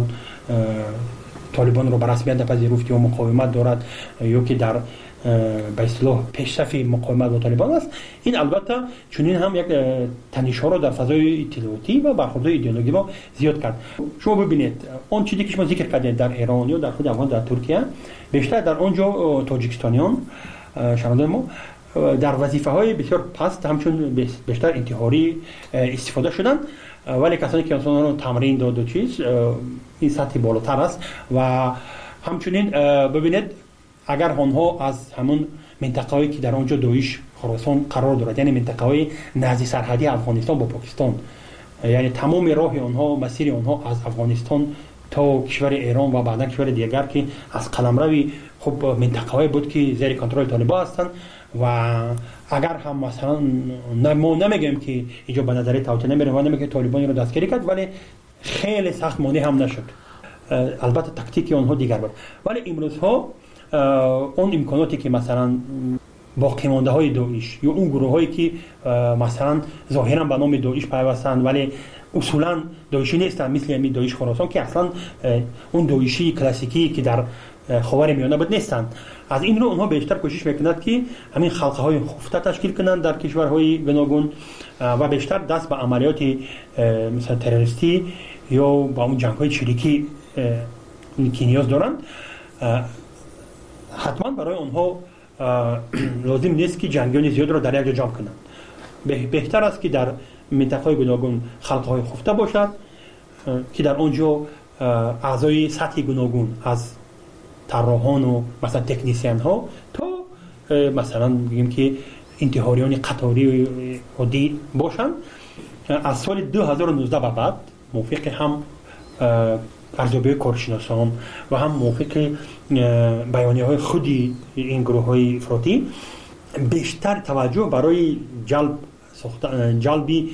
طالبان رو به رسمیت نپذیرفت یا مقاومت دارد یا که در به اصطلاح پیشرفت مقاومت با طالبان است. این البته چنین هم یک تنش‌ها رو در فضای اطلاعاتی و برخوردهای ایدئولوژی ما زیاد کرد. شما ببینید اون چیزی که شما ذکر کردید در ایران یا در خود افغان در ترکیه، بیشتر در اونجا تاجیکستانیان شهروندان ما در وظیفه‌های بسیار پست همچون بیشتر انتحاری استفاده شدن، ولی کسانی که اصلا رو تمرین داد و چیز این سطح بالاتر است و همچنین ببینید اگر آنها از همون منطقه‌ای که در آنجا داعش خراسان قرار دارد، یعنی منطقه‌های نزدیک سرحدی افغانستان با پاکستان، یعنی تمام راه آنها مسیر آنها از افغانستان تا کشور ایران و بعدا کشور دیگر که از قلمروی خب منطقه‌ای بود که زیر کنترل طالبان هستند و اگر هم مثلا ما نمیگیم که اینجا به نظر توطئه نمیره و نمیگه طالبان رو دستگیری کرد، ولی خیلی سخت مانع هم نشد البته تاکتیک آنها دیگر بود. ولی امروز ها اون امکاناتی که مثلا باقی مانده های داعش یا اون گروه هایی که مثلا ظاهرا به نام داعش پیوستند ولی اصولا داعشی نیستند، مثل همین داعش خراسان که اصلا اون داعشی کلاسیکی که در خاورمیانه بود نیستند. از این رو اونها بیشتر کوشش میکنند که همین خلقه های خفته تشکیل کنند در کشورهای گوناگون و بیشتر دست به عملیات مثلا تروریستی یا با اون جنگ های چریکی که نیاز دارند. حتما برای اونها لازم نیست که جنگیان زیاد را در یک جا جمع کنند. بهتر است که در منطقه‌های گوناگون خلقه‌های خفته باشد که در آنجا اعضای سطح گوناگون از طراحان و مثلا تکنیسیان ها تا مثلا بگیم که انتحاریان قطاری عادی باشند. از سال دو هزار و نوزده به بعد موافق هم ارزیابی کارشناسان و هم موافق بیانیه های خودی این گروه های افراطی بیشتر توجه برای جلب جلبی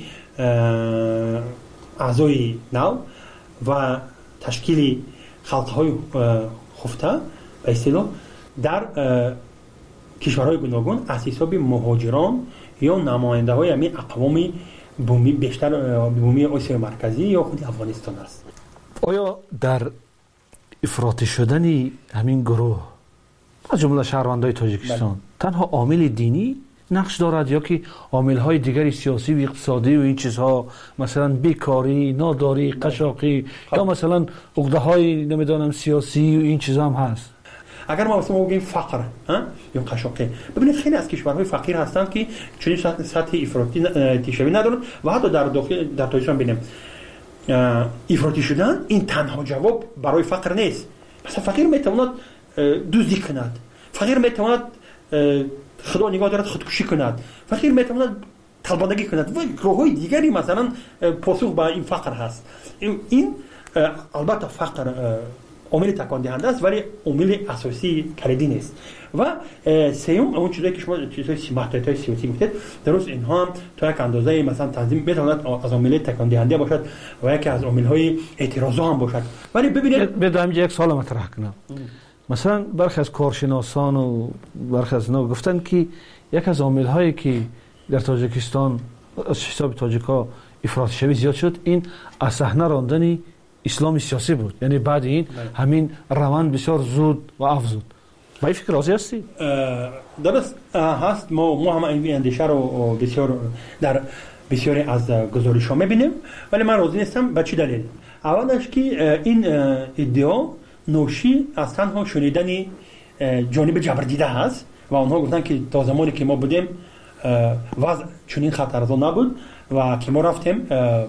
اعضای نو و تشکیل خلقه های خفته به اصطلاح در کشورهای گوناگون از حساب مهاجران یا نماینده های همین اقوام بومی بیشتر بومی آسیا مرکزی یا خود افغانستان است. آیا در افراطی شدن همین گروه از جمله شهروندان تاجیکستان بله. تنها عامل دینی نقش دارد یا که عامل‌های دیگری سیاسی و اقتصادی و این چیزها مثلا بیکاری، ناداری، قشاقی خب. یا مثلا عقده‌های نمیدونم سیاسی و این چیزها هم هست؟ اگر ما مثلا بگیم فقر ها یا قشاقی، ببینید خیلی از کشورهای فقیر هستند که چنین سطح افراطی تشابه ندارند و حتی در داخل در تاجیکستان ببینیم افراطی شدن این تنها جواب برای فقر نیست. مثلا فقیر میتواند دزدی کند، فقیر میتواند خدا نگاه دارد خودکشی کند، فقیر میتواند طلبندگی کند و گروه‌های دیگری مثلا پاسخ به این فقر هست. این البته فقر عامل تکان دهنده است ولی عامل اساسی کلیدی نیست. و سوم اون چیزایی که شما چیزای سیاسی سیاسی گفتید درست اینها هم تا یک اندازه مثلا تنظیم میتواند از عامل تکان دهنده باشد و یکی از عامل‌های اعتراضا هم باشد. ولی ببینید بدم یک سوال مطرح کنم. مثلا برخی از کارشناسان و برخی از اینا گفتن که یک از عامل‌هایی که در تاجیکستان از حساب تاجیک‌ها افراطی شوی زیاد شد این از صحنه راندن اسلام سیاسی بود. یعنی بعد این همین روند بسیار زود و افزود. با این فکر راضی هستی؟ درست هست. ما ما هم این اندیشه رو بسیار در بسیاری از گزارش‌ها می‌بینیم ولی من راضی نیستم. به چه دلیل؟ اولش که این ادعا نوشی از تنها شنیدن جانب جبردیده هست و آنها گفتن که تا زمانی که ما بودیم وضع چنین خطرزا نبود و که ما رفتیم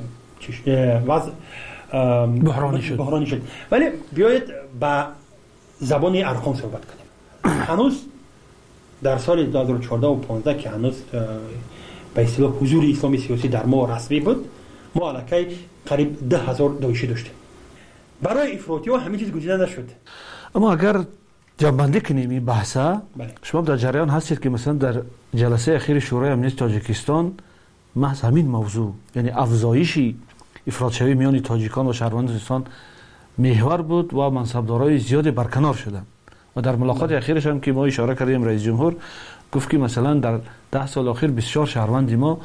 وضع بحرانی شد. بحرانی شد. ولی بیایید با زبان ارقام صحبت کنیم. هنوز در سال دو هزار و چهارده و پانزده که هنوز به اصطلاح حضور اسلامی سیاسی در ما رسمی بود ما الکی قریب ده هزار داعشی داشتیم. برای افراطی ها همین چیز گزیده نشد. اما اگر جمع‌بندی کنیم این بحثا شما در جریان هستید که مثلا در جلسه اخیر شورای امنیت تاجیکستان محض همین موضوع یعنی افزایش افراط شوی میان تاجیکان و شهروندان محور بود و منصبدارای زیادی برکنار شدند و در ملاقات اخیرش هم که ما اشاره کردیم رئیس جمهور گفت که مثلا در ده سال اخیر بسیار شهروند ما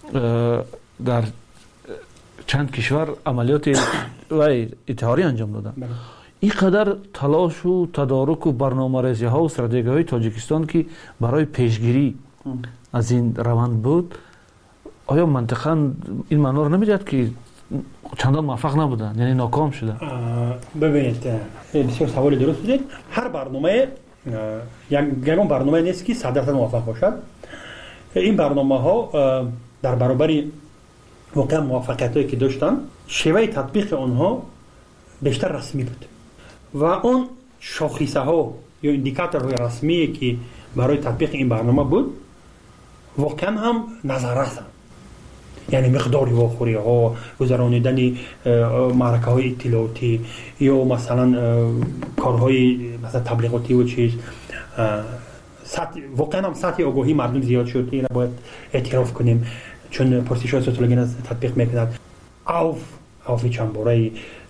در چند کشور عملیات و انتحاری انجام دادن. این قدر تلاش و تدارک و برنامه‌ریزی ها و استراتژی های تاجیکستان که برای پیشگیری از این روند بود آیا منطقاً این معنا رو نمیداد که چندان موفق نبودن یعنی ناکام شدن؟ ببینید بسیار سوال درست بود. هر برنامه یک یگان برنامه نیست که صد درصد موفق باشد. این برنامه ها در برابر واقعا موفقیت هایی که داشتن شیوه تطبیق آنها بیشتر رسمی بود و اون شاخصه ها یا ایندیکاتورهای رسمی که برای تطبیق این برنامه بود واقعا هم نظررس هم. یعنی مقداری واخوری ها، گذرانیدن معرکه های اطلاعاتی یا مثلا کارهای مثلا تبلیغاتی و چیز واقعا هم سطح آگاهی مردم زیاد شد. این باید اعتراف کنیم چون پرسش های سوسیولوژی تطبیق میکند. اوف اوفی چند باره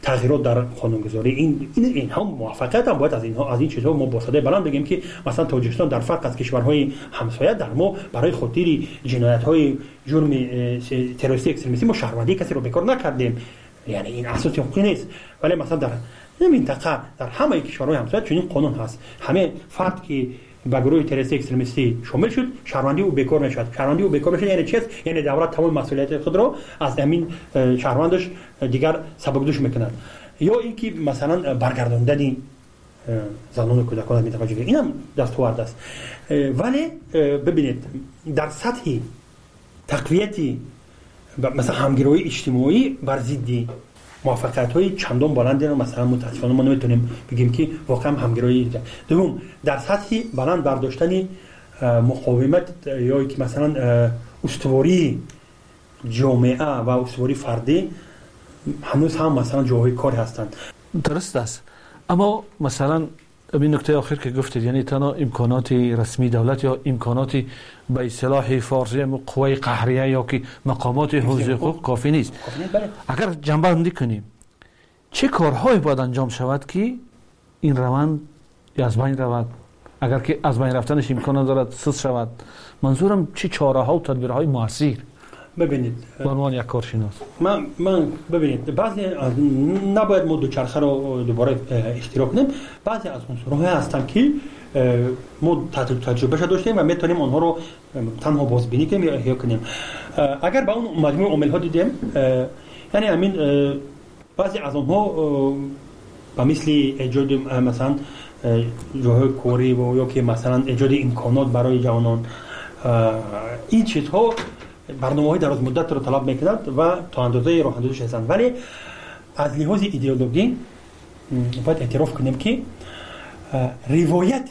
تغییرات در قانونگذاری این این اینها موافقت هم باید از اینها از این چیزها ما با صدای بلند بگیم که مثلا تاجیکستان در فرق از کشورهای همسایه در ما برای خاطر جنایت‌های جرم تروریستی اکستریمیستی ما شهروندی کسی رو بکار نکردیم، یعنی این اساس حقوقی نیست. ولی مثلا در این منطقه در همه کشورهای همسایه چنین قانون هست، همه فرد که به گروه تروریستی اکستریمیستی شامل شد شهروندی او بکار میشد. شهروندی او بکار میشد یعنی چیز؟ یعنی دولت تمام مسئولیت خود را از همین شهروندش دیگر سبکدوش میکند. یا اینکه مثلا برگرداندن زنان و کودکان از منطقه جنوبی، اینم دستاورد است. ولی ببینید در سطح تقویت مثلا همگرایی اجتماعی بر ضد موافقت‌های چندان بلند مثلا متاسفانه ما نمیتونیم بگیم که واقعا همگرایی ده. دوم در سطح بلند برداشتن مقاومت یا که مثلا استواری جامعه و استواری فردی هنوز هم مثلا جاهای کار هستند. درست است، اما مثلا این نکته آخر که گفتید یعنی تنها امکانات رسمی دولت یا امکانات به اصطلاح فارسی قوای قهریه یا که مقامات حوزه حقوق کافی نیست. اگر جنبه بندی کنیم چه کارهایی باید انجام شود که این روند از بین رود؟ اگر که از بین رفتنش امکان دارد سوس شود، منظورم چه چاره ها و تدبیرهای موثر؟ ببینید به عنوان یک کارشناس من من ببینید بعضی نباید ما دوچرخه رو دوباره اشتراک کنیم. بعضی از عنصرها هستن که ما تجربه داشتیم و میتونیم آنها رو تنها بازبینی کنیم یا احیا کنیم. اگر با اون مجموعه عامل ها دیدیم یعنی همین بعضی از آنها به مثل ایجاد مثلا جاهای کاری و یا که مثلا ایجاد امکانات برای جوانان، این چیزها برنامه‌های دراز مدت رو طلب می‌کند و تا اندازه راه اندازش هستند. ولی از لحاظ ایدئولوژی باید اعتراف کنیم که روایت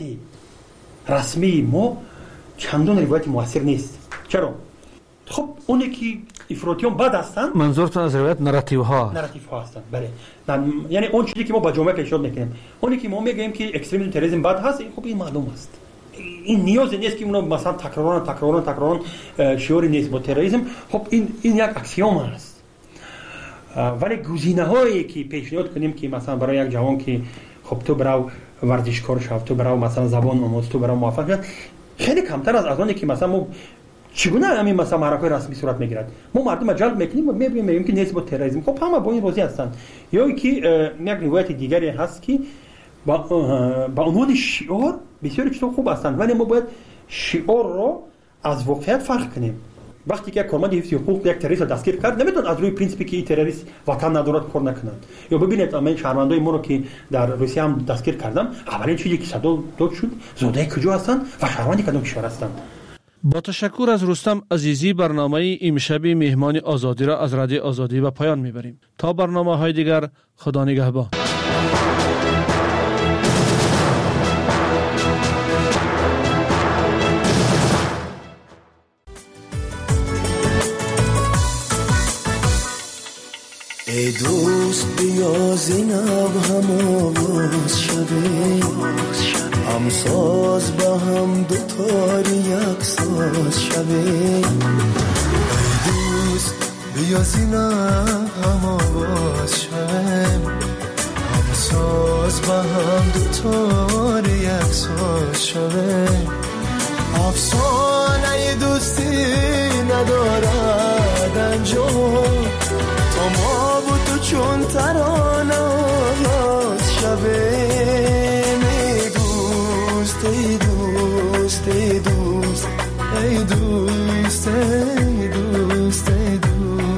رسمی ما چندان روایت موثر نیست. چرا؟ خب اونی که افراطیان بد هستند، منظورتون از روایت نراتیو ها نراتیو ها هستند. بله، یعنی اون چیزی که ما با جامعه ارشاد می‌کنیم، اونی که ما میگیم که اکستریمیسم تروریسم بد هست، خب این معلوم است. این نیاز نیست که اونو مثلا تکراران تکراران تکراران شعاری نیست با تروریسم. خب این این یک اکسیوم است. ولی گزینه‌هایی که پیشنهاد کنیم که مثلا برای یک جوان که خب تو برو ورزشکار شو، تو برو مثلا زبان آموز، تو برو موفق شو، خیلی کمتر از آنی که مثلا ما چگونه همین مثلا معرکه‌های رسمی صورت میگیرد. ما مردم جلب میکنیم و میبینیم میگیم که نیست با تروریسم. خب همه با این راضی هستند. یا اینکه یک روایت دیگری هست که با با عنوان شعار بسیار چیزا خوب هستند، ولی ما باید شعار رو از واقعیت فرق کنیم. وقتی که یک کارمند حفظ حقوق یک تروریست دستگیر کرد، نمیتون از روی پرینسیپی که این تروریست وطن ندارد کار نکنند. یا ببینید من شهروندای ما رو که در روسیه هم دستگیر کردم، اولین چیزی که صدا داد شد زاده کجا هستند و شهروندی کدام کشور هستند. با تشکر از رستم عزیزی برنامه امشب مهمان آزادی را از رادیو آزادی به پایان میبریم. تا برنامه‌های دیگر خدا نگهبان. ای دوست بیا زینب هم آواز شده، هم ساز با هم دوتاری یک ساز شده. ای دوست بیا زینب هم آواز شده، هم ساز با هم دوتاری یک ساز شده. افسانه دوستی ندارد انجام، تو ما و تو چون ترانه آغاز شبه. ای دوست ای دوست ای دوست ای دوست ای دوست ای دوست.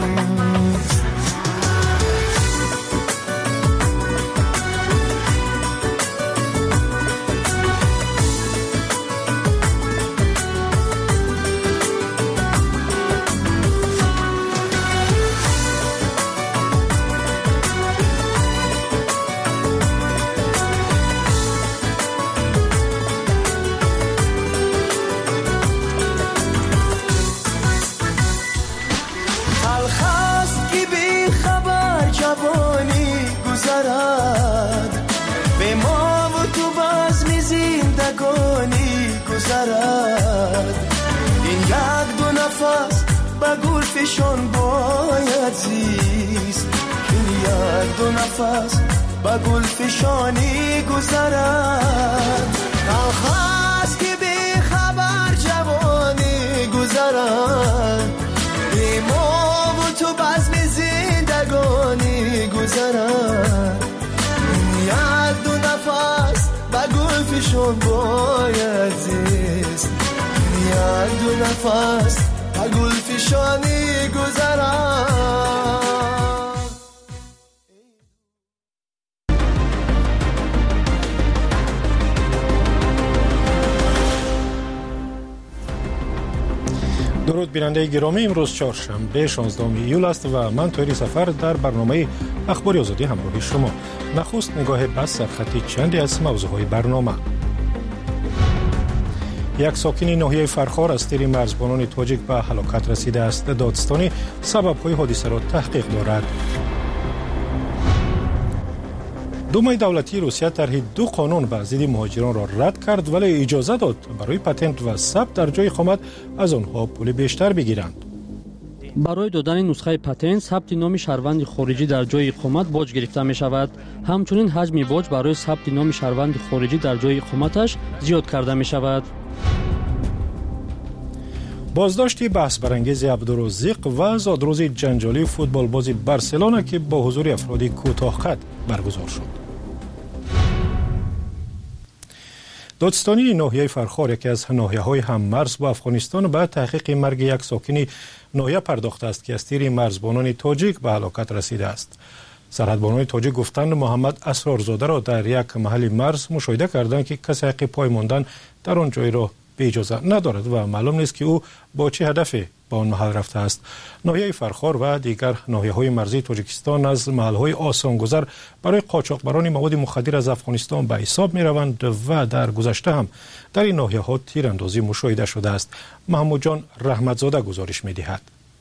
به ما و تو باز می زندگانی گذرد. این یک دو نفس با گل فشان باید زیست، این یک دو نفس با گل فشانی گذرد خواست که بی خبر جوانی گذرد بی ما و تو بزم زندگانی گذرد یک دو نفس با گل فشان باید زیست یک دو نفس با گل فشانی گذرد. درود بیننده گرامی، امروز چهارشنبه شانزدهم ایول است و من طاهر سفر در برنامه اخباری آزادی همراه شما. نخست نگاه به سرخطی چندی از موضوعهای برنامه. یک ساکن ناحیه فرخار از تیر مرزبانان تاجیک به هلاکت رسیده است. دادستانی سبب‌های حادثه را تحقیق دارد. دومای دولتی روسیه طرح دو قانون به ضد مهاجران را رد کرد ولی اجازه داد برای پتنت و ثبت در جای اقامت از آنها پول بیشتر بگیرند. برای دادن نسخه پتنت ثبت نام شهروند خارجی در جای اقامت باج گرفته می شود. همچنین حجم باج برای ثبت نام شهروند خارجی در جای اقامتش زیاد کرده می شود. بازداشت بحث برانگیز عبدالرزاق و زادروز جنجالی فوتبال بازی بارسلونا که با حضور افراد کوتاه قد برگزار شد. دادستانی ناحیه فرخار یکی از ناحیه‌های هممرز با افغانستان به تحقیق مرگ یک ساکن ناحیه پرداخته است که از تیر مرزبانان تاجیک به هلاکت رسیده است. سرحدبانان تاجیک گفتند محمد اسرارزاده را در یک محل مرز مشاهده کردند که کسی حق پای ماندن در آن جای را به اجازه ندارد و معلوم نیست که او با چه هدفی به آن محل رفته است. ناحیه فرخار و دیگر ناحیه‌های مرزی تاجیکستان از محل‌های آسانگذر برای قاچاقبران مواد مخدر از افغانستان به حساب می‌روند و در گذشته هم در این ناحیه‌ها تیراندازی مشاهده شده است. محمود جان رحمتزاده گزارش می‌دهد.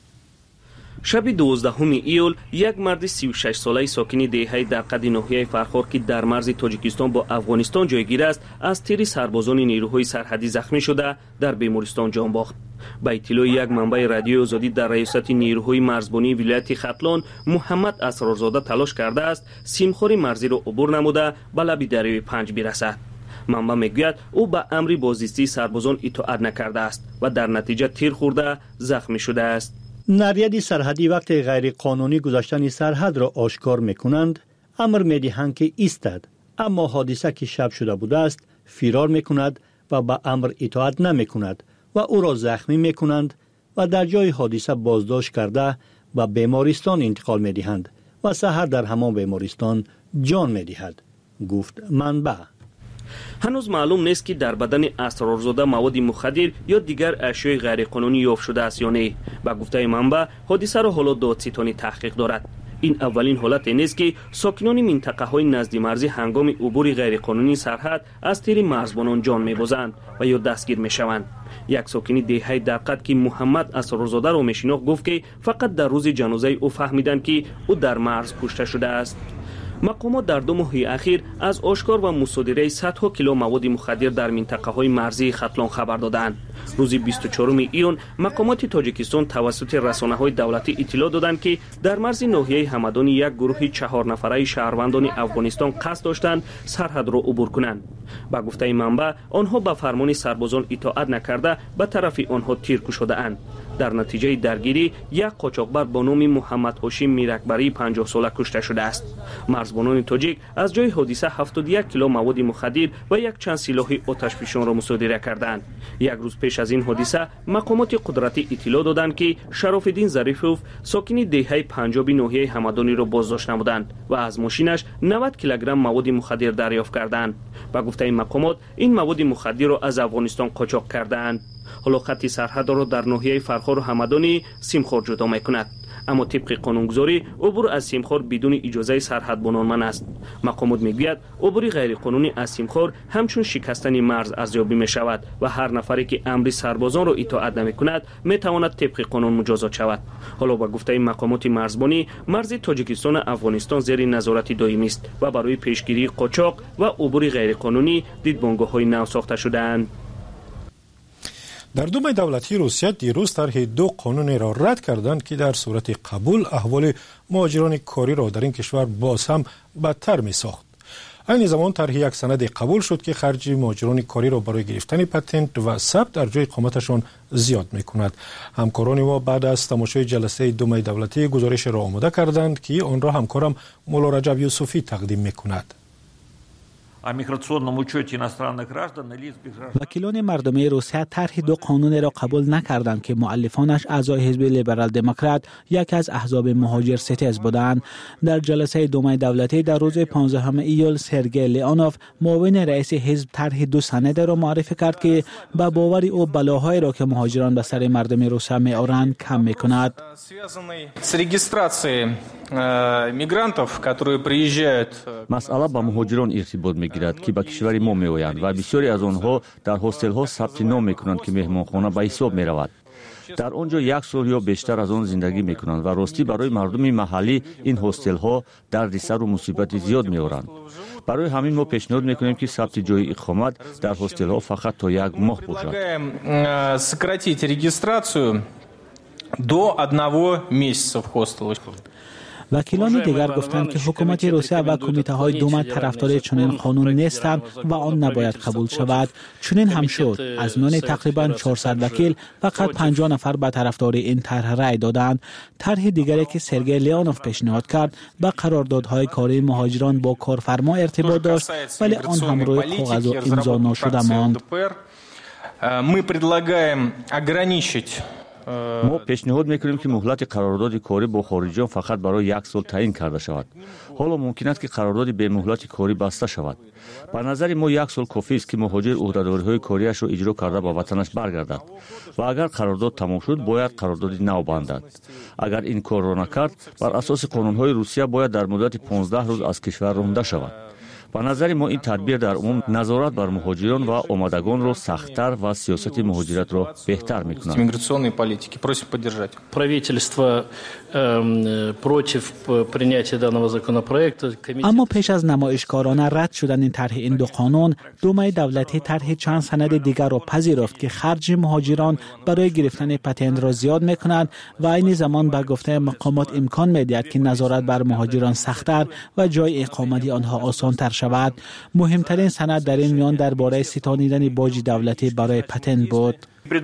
شب دوازدهم ایول یک مرد سی و شش ساله ساکن دهه در قد ناحیه فرخار که در مرز تاجیکستان با افغانستان جایگیر است از تیر سربازان نیروهای سرحدی زخمی شده در بیمارستان جان باخت. با اطلاع یک منبع رادیو آزادی در ریاست نیروهای مرزبانی ولایت ختلان محمد اسرارزاده تلاش کرده است سیمخوار مرزی را عبور نموده به لب دریای پنج برسد. منبع میگوید او به امر بازدیدی سربازان اطاعت نکرده است و در نتیجه تیر خورده زخمی شده است. نریاد سرحدی وقت غیر قانونی گذاشتن سرحد را آشکار میکنند، امر میدهند که ایستد، اما حادثه که شب شده بوده است فرار میکند و به امر اطاعت نمیکند و او را زخمی میکنند و در جای حادثه بازداشت کرده و بیمارستان انتقال میدهند و سحر در همان بیمارستان جان میدهد، گفت منبع. هنوز معلوم نیست که در بدن اسرارزاده مواد مخدر یا دیگر اشیاء غیرقانونی یافت شده است یا نه. با گفته منبع حادثه را حالا دادستانی تحقیق دارد. این اولین حالت نیست که ساکنان منطقه های نزد مرزی هنگام عبور غیرقانونی سرحد از تیر مرزبانان جان می‌بازند و یا دستگیر می‌شوند. یک ساکن دهه در قد که محمد اسرارزاده را می‌شناخت گفت که فقط در روز جنازه او فهمیدند که او در مرز کشته شده است. مقامات در دو ماه اخیر از آشکار و مصادره صدها کیلو مواد مخدر در منطقه های مرزی ختلان خبر دادند. روز بیست و چهارم ایون مقامات تاجیکستان توسط رسانه های دولتی اطلاع دادند که در مرز ناحیه همدان یک گروه چهار نفره شهروندان افغانستان قصد داشتند سرحد را عبور کنند. با گفته منبع آنها به فرمان سربازان اطاعت نکرده به طرف آنها تیر کشیده اند. در نتیجه درگیری یک قاچاقبر با نام محمد هاشم میرکبری پنجاه ساله کشته شده است. مرزبانان تاجیک از جای حادثه هفتاد و یک کیلو مواد مخدر و یک چند سلاح آتشفشان را مصادره کردند. یک روز پیش از این حادثه مقامات قدرتی اطلاع دادند که شراف‌الدین ظریفوف ساکن دهه پنجاب ناحیه همدانی را بازداشت نمودند و از ماشینش نود کیلوگرم مواد مخدر دریافت کردند. با گفته این مقامات این مواد مخدر را از افغانستان قاچاق کردند. حالا خط سرحد را در ناحیه فرخار و همدانی سیمخوار جدا می‌کند. اما طبق قانونگذاری عبور از سیمخوار بدون اجازه سرحدبانان من است. مقامات میگوید عبور غیرقانونی از سیمخوار همچون شکستن مرز ارزیابی می شود و هر نفری که امر سربازان را اطاعت نمی کند می تواند طبق قانون مجازات شود. حالا با گفته مقامات مرزبانی مرز تاجیکستان افغانستان زیر نظارت دائمی است و برای پیشگیری قاچاق و عبور غیرقانونی دیدبانگاه‌های نو ساخته شده‌اند. در دومای دولتی روسیه دیروز طرح دو قانون را رد کردند که در صورت قبول احوال مهاجران کاری را در این کشور باز هم بدتر می ساخت. این زمان طرح یک سند قبول شد که خرج مهاجران کاری را برای گرفتن پتنت و ثبت در جای اقامتشان زیاد می کند. همکاران ما بعد از تماشای جلسه دومای دولتی گزارش را آماده کردند که آن را همکارم مولا رجب یوسفی تقدیم می کند. وکیلان مردمی روسیه طرح دو قانون را قبول نکردند که مؤلفانش اعضای حزب لیبرال دموکرات یک از احزاب مهاجر ستیز بودند. در جلسه دومای دولتی در روز پانزدهم ایول سرگئی لیانوف معاون رئیس حزب طرح دو سند را معرفی کرد که به باور او بلاهایی را که مهاجران به سر مردم روسیه میآورند کم میکند. مسئله با مهاجران ارتباط میگیرد که به کشور ما میآیند و بسیاری از آنها در هاستل ها ثبت نام میکنند که مهمانخانه به حساب میرود. در آنجا یک سال یا بیشتر از آن زندگی میکنند و راستی برای مردم محلی این هاستل ها دردسر و مصیبت زیاد میآورند. برای همین ما پیشنهاد میکنیم که ثبت جای اقامت در هاستل ها فقط تا یک ماه باشد. سократить регистрацию до одного месяца в хостелах. وکیلان دیگر گفتند که حکومت روسیه و کمیته های دوما طرفدار چنین قانون نیستند و آن نباید قبول شود. چنین هم شد. از میان تقریبا چهارصد وکیل فقط پنجاه نفر به طرفدار این طرح رأی دادند. طرح دیگری که سرگئی لیانوف پیشنهاد کرد به قراردادهای کاری مهاجران با کارفرما ارتباط داشت ولی آن هم روی کاغذ و امضا نشده ماند. Мы предлагаем ограничить ما پیشنهاد میکنیم که مهلت قرارداد کاری با خارجیان فقط برای یک سال تعیین کرده شود. حالا ممکن است که قرارداد به مهلت کاری بسته شود. به نظر ما یک سال کافی است که مهاجر عهده‌داری‌های کاریش را اجرا کرده به وطنش برگردد و اگر قرارداد تمام شد باید قرارداد نو بندد. اگر این کار را نکرد بر اساس قانون‌های روسیه باید در مدت پانزده روز از کشور رانده شود. به نظر ما این تدبیر در عموم نظارت بر مهاجران و آمدگان را سخت‌تر و سیاست مهاجرت را بهتر می‌کند. Миграционной политики просим поддержать. Правительство против принятия данного законопроекта. اما پیش از نمایشکارانه رد شدن این طرح این دو قانون، دومای دولتی طرح چند سند دیگر را پذیرفت که خرج مهاجران برای گرفتن پتنت را زیاد می‌کند و این زمان به گفته مقامات امکان می‌دهد که نظارت بر مهاجران سخت‌تر و جای اقامت آنها آسان‌تر شود. مهمترین سند در این میان درباره ستانیدن باج دولتی برای پتنت بود.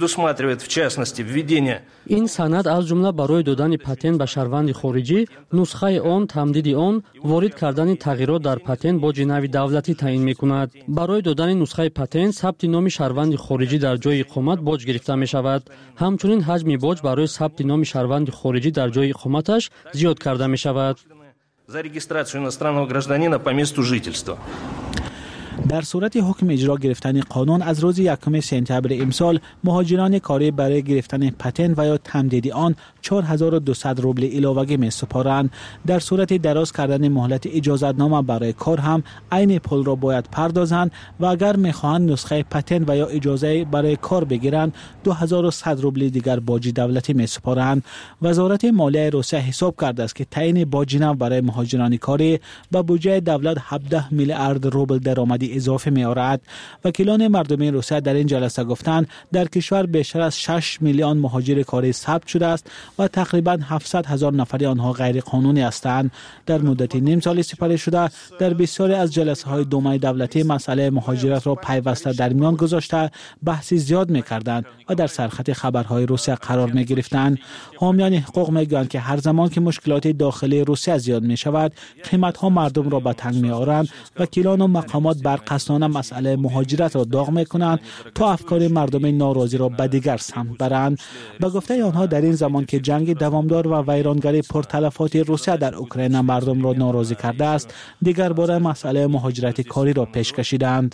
این سند از جمله برای دادن پتنت به شهروند خارجی، نسخه آن، تمدید آن، وارد کردن تغییرات در پتنت باج نوی دولتی تعیین می‌کند. برای دادن نسخه پتنت ثبت نام شهروند خارجی در جای اقامت باج گرفته می‌شود. همچنین حجم باج برای ثبت نام شهروند خارجی در جای اقامتش زیاد کرده می‌شود. За регистрацию иностранного гражданина по месту жительства. در صورت حکم اجرا گرفتن قانون از روز یکم سپتامبر امسال مهاجران کاری برای گرفتن پتنت و یا تمدید آن چهار هزار و دویست روبل علاوه می سپارند. در صورت دراز کردن مهلت اجازتنامه برای کار هم عین پول را باید پردازند و اگر میخواهند نسخه پتنت و یا اجازه برای کار بگیرند دو هزار و صد روبل دیگر باج دولتی می سپارند. وزارت مالیه روسیه حساب کرده است که تعیین باج نو برای مهاجران کاری به بودجه دولت هفده میلیارد روبل درآمدی اضافه می آورد. وکیلان مردمی روسیه در این جلسه گفتند در کشور بیشتر از شش میلیون مهاجر کاری ثبت شده است و تقریبا هفتصد هزار نفر آنها غیر قانونی هستند. در مدت نیم سال سپری شده در بسیاری از جلسه های دومای دولتی مسئله مهاجرت را پیوسته در میان گذاشته بحثی زیاد می کردند و در سرخط خبرهای روسیه قرار می گرفتند. حامیان حقوق می گویند که هر زمان که مشکلات داخلی روسیه زیاد می شود قیمت ها مردم را به تنگ می آورند. وکیلان و مقامات برقصانه مسئله مهاجرت را داغ می کنند تا افکار مردم ناراضی را به دیگر سمت برند. به گفته آنها در این زمان که جنگ دوامدار و ویرانگری پرتلفات روسیه در اوکراین مردم را ناراضی کرده است دیگر باره مسئله مهاجرت کاری را پیش کشیدند.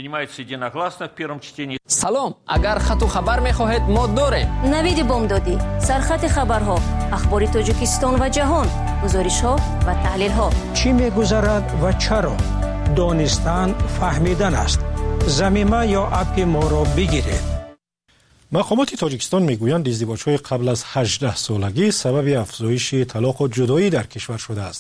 سلام، اگر خط و خبر می‌خواهید ما داریم. نوید بامدادی، سرخط خبرها، اخبار تاجیکستان و جهان، گزارش‌ها و تحلیل‌ها. چی می‌گذرد و چرا؟ دانستن فهمیدن است. زمینه یا اپ ما را بگیرید. مقامات تاجیکستان میگویند ازدواج‌های قبل از هجده سالگی سبب افزایش طلاق و جدایی در کشور شده است.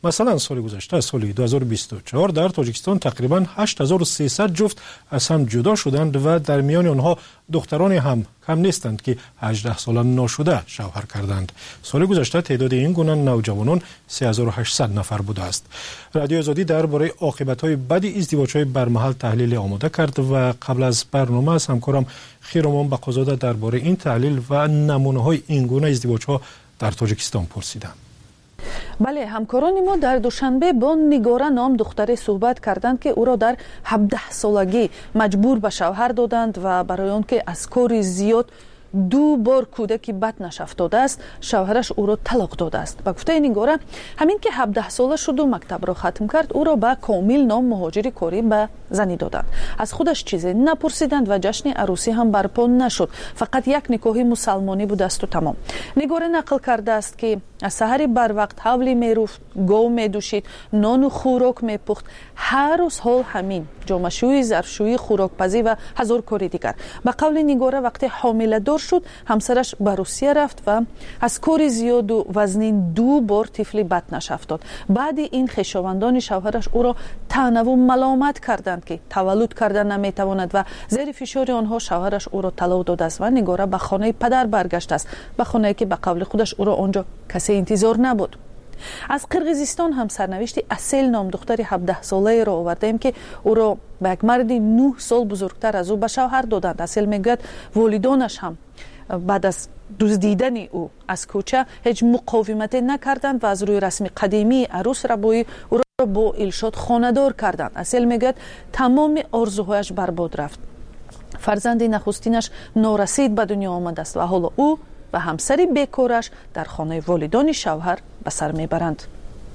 مثلا سال گذشته سال دو هزار و بیست و چهار در تاجیکستان تقریبا هشت هزار و سیصد جفت از هم جدا شدند و در میان آنها دختران هم کم نیستند که هجده ساله ناشده شوهر کردند. سال گذشته تعداد این گونه نوجوانان سه هزار و هشتصد نفر بوده است. رادیو آزادی درباره عاقبت‌های بد ازدواج‌های برمحل تحلیل آماده کرد و قبل از برنامه از همکارم خیرمان بقازاده درباره این تحلیل و نمونه‌های این گونه ازدواج‌ها در تاجیکستان پرسیدم. بله، همکاران ما در دوشنبه با نگاره نام دختری صحبت کردند که او را در هفده سالگی مجبور به شوهر دادند و برای آن که از کار زیاد دو بار کودکی بد نشفت داده است شوهرش او را طلاق داده است. با گفته نگاره همین که هفده ساله شد و مکتب را ختم کرد او را به کامل نام مهاجر کاری به زنی دادند. از خودش چیزی نپرسیدند و جشن عروسی هم برپا نشد. فقط یک نکاح مسلمانی بود است و تمام. نگاره نقل کرده است که از سحر بر وقت حولی میرفت، گاو میدوشید، نان و خوراک میپخت، هر روز حال همین، جامشویی، ظرفشویی، خوراکپزی و هزار کاری دیگر. به قول نگاره وقتی حامله دار شد همسرش به روسیه رفت و از کار زیاد و وزنین دو بار طفلی بد نشفت داد. بعد این خویشاوندان شوهرش او را طعنه و ملامت کردند که تولد کردن نمیتواند و زیر فشار آنها شوهرش او را طلاق داده است و نگاره به خانه پدر برگشت است، به خانه‌ای که به قول خودش او را آنجا کسی انتظار نبود. از قرقیزستان هم سرنوشت اصیل نام دختری هفده ساله را آوردیم که او را به یک مرد نه سال بزرگتر از او به شوهر دادند. اصیل میگوید والدانش هم بعد از دزدیدن او از کوچه هیچ مقاومتی نکردند و از روی رسم قدیمی عروس ربایی او را با الشاد خانه‌دار کردند. اصیل میگوید تمام آرزوهایش برباد رفت. فرزند نخستینش نارسید به دنیا آمده است و حالا او و همسری بیکارش در خانه والدان شوهر به سر میبرند.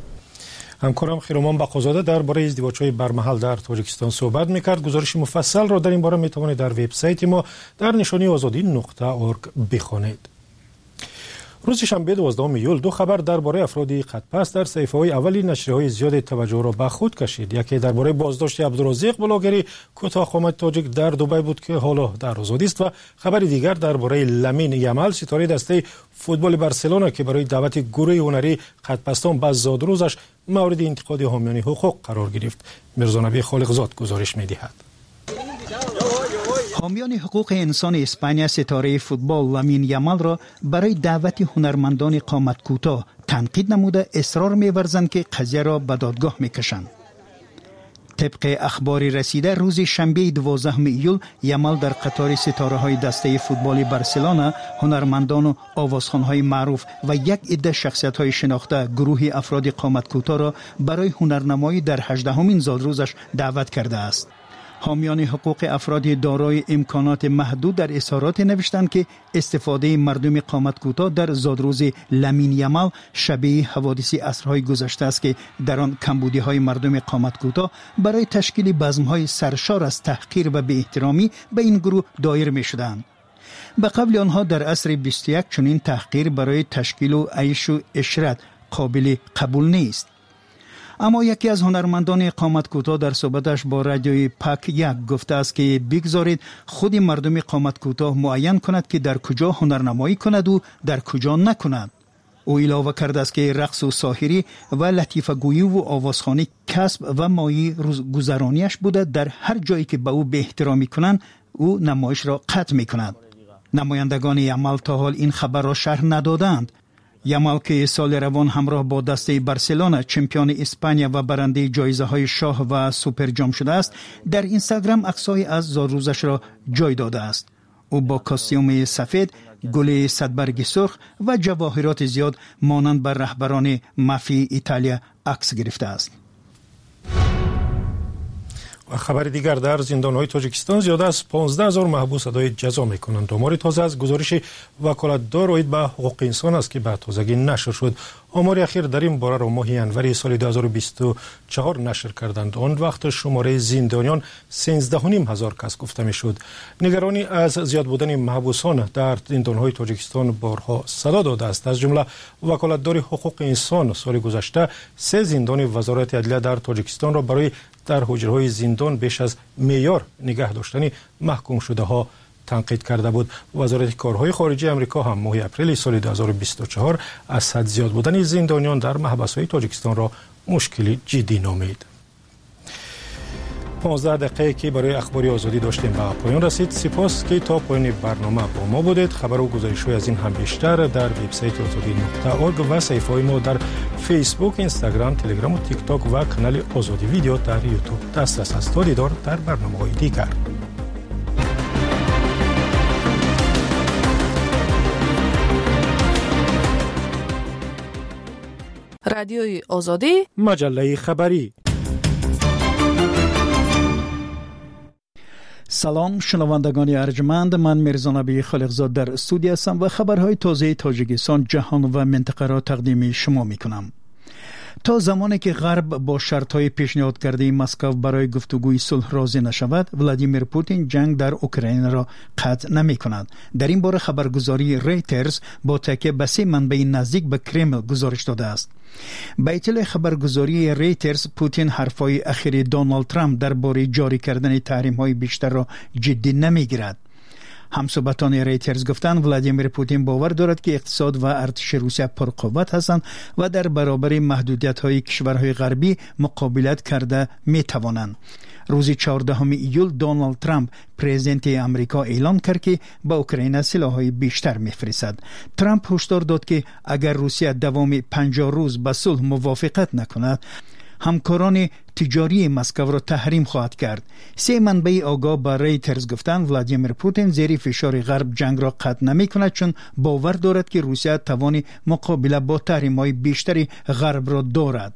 همکارم خیرمان بقازاده درباره ازدواج‌های برمحل در تاجیکستان صحبت میکرد. گزارش مفصل را در این باره میتوانید در وبسایت ما در نشانی آزادی نقطه اورگ بخوانید. روز شنبه دوازدهم ایول دو خبر درباره افرادی خط‌پست در صحیفه‌های اولی نشریه‌های زیاد توجه را به خود کشید. یکی درباره بازداشت عبدالرزاق بلاگری کوتاه‌قامت تاجیک در دبی بود که حالا در آزادی است و خبر دیگر درباره لامین یامال ستاره دسته فوتبال بارسلونا که برای دعوت گروه هنری خط‌پستان به زادروزش مورد انتقاد حامیان حقوق قرار گرفت. میرزانبی خالقزاد گزارش می‌دهد. حامیان حقوق انسان اسپانیا ستاره فوتبال لامین یامال را برای دعوت هنرمندان قامت کوتاه تنقید نموده اصرار می‌ورزند که قضیه را به دادگاه می‌کشند. طبق اخبار رسیده روز شنبه دوازدهم ایول یامال در قطار ستاره‌های دسته فوتبال بارسلونا، هنرمندان و آوازخوان‌های معروف و یک عده شخصیت‌های شناخته گروه افراد قامت کوتاه را برای هنرنمایی در هجدهمین زادروزش دعوت کرده است. حامیان حقوق افراد دارای امکانات محدود در اظهارات نوشتند که استفاده مردم قامت کوتاه در زادروز لامین یامال شبیه حوادث عصرهای گذشته است که در آن کمبودی‌های مردم قامت کوتاه برای تشکیل بزم‌های سرشار از تحقیر و بی‌احترامی به این گروه دایر می‌شدند. به قبل آنها در عصر بیست و یک چنین تحقیر برای تشکیل و عیش و عشرت قابل قبول نیست. اما یکی از هنرمندان قامت کوتاه در صحبتش با رادیوی پاک یک گفته است که بگذارید خود مردم قامت کوتاه معین کند که در کجا هنرنمایی کند و در کجا نکند. او علاوه کرده است که رقص و ساحری و لطیفه گویی و آوازخوانی کسب و مایه روزگذرانیش بوده. در هر جایی که به او به احترامی کنند او نمایش را قطع می کند. نمایندگان یامال تا حال این خبر را شرح ندادند. یامال که سال روان همراه با دسته بارسلونا چمپیون اسپانیا و برنده جایزه های شاه و سوپر جام شده است، در اینستاگرام عکس‌های از زادروزش را جای داده است. او با کاستیوم سفید، گل صدبرگ سرخ و جواهرات زیاد مانند بر رهبران مافیا ایتالیا عکس گرفته است. و خبر دیگر در زندان‌های تاجیکستان زیاده از پانزده هزار محبوس ادای جزا می‌کنند. آمار تازه از گزارش وکالتدار اوید به حقوق انسان است که به تازگی نشر شد. آمار اخیر در این باره را ماه ینوری سال دو هزار و بیست و چهار نشر کردند. آن وقت شماره زندانیان سیزده و نیم هزار کس گفته می‌شد. نگرانی از زیاد بودن محبوسان در زندان‌های تاجیکستان بارها صدا داده است. از جمله وکالتدار حقوق انسان سال گذشته سه زندان وزارت عدلیه در تاجیکستان را برای در حجره‌های زندان بیش از معیار نگه داشتن محکوم شده ها تنقید کرده بود. وزارت کارهای خارجه آمریکا هم ماه اپریل سال دو هزار و بیست و چهار از حد زیاد بودن زندانیان در محبس‌های تاجیکستان را مشکلی جدی نامید. پانزده دقیقه که برای اخباری آزادی داشتیم به پایان رسید. سپاس که تا پایان برنامه با ما بودید. خبر و گزارش‌های از این هم بیشتر در وبسایت آزادی نقطه اورگ و صفحه‌های ما در فیسبوک، اینستاگرام، تلگرام و تیک تاک و کانال آزادی ویدیو در یوتیوب دسترس است. تا دیدار در برنامه‌های دیگر. رادیوی آزادی، مجله خبری. سلام شنوندگان ارجمند، من میرزا نبی خالقزاد در استودیو هستم و خبرهای تازه تاجیکستان، جهان و منطقه را تقدیم شما میکنم. تا زمانی که غرب با شرطهای پیشنهاد کرده مسکو برای گفتگوی صلح راضی نشود، ولادیمیر پوتین جنگ در اوکراین را قطع نمی کند. در این باره خبرگزاری ریترز با تکیه به سه منبع نزدیک به کرمل گزارش داده است. به اطلاع خبرگزاری ریترز، پوتین حرفهای اخیر دونالد ترامپ درباره جاری کردن تحریم‌های بیشتر را جدی نمیگیرد. همصحبتان ریترز گفتند ولادیمیر پوتین باور دارد که اقتصاد و ارتش روسیه پرقوت هستند و در برابر محدودیت‌های کشورهای غربی مقابلت کرده می‌توانند. روز چهاردهم ایول دونالد ترامپ پرزیدنت امریکا اعلام کرد که به اوکراین سلاح‌های بیشتر می‌فرستد. ترامپ هشدار داد که اگر روسیه دوام پنجاه روز به صلح موافقت نکند، همکاران تجاری مسکو را تحریم خواهد کرد. سه منبع آگاه با ریترز گفتند ولادیمیر پوتین زیر فشار غرب جنگ را قطع نمی کند، چون باور دارد که روسیه توان مقابله با تحریم‌های بیشتری غرب را دارد.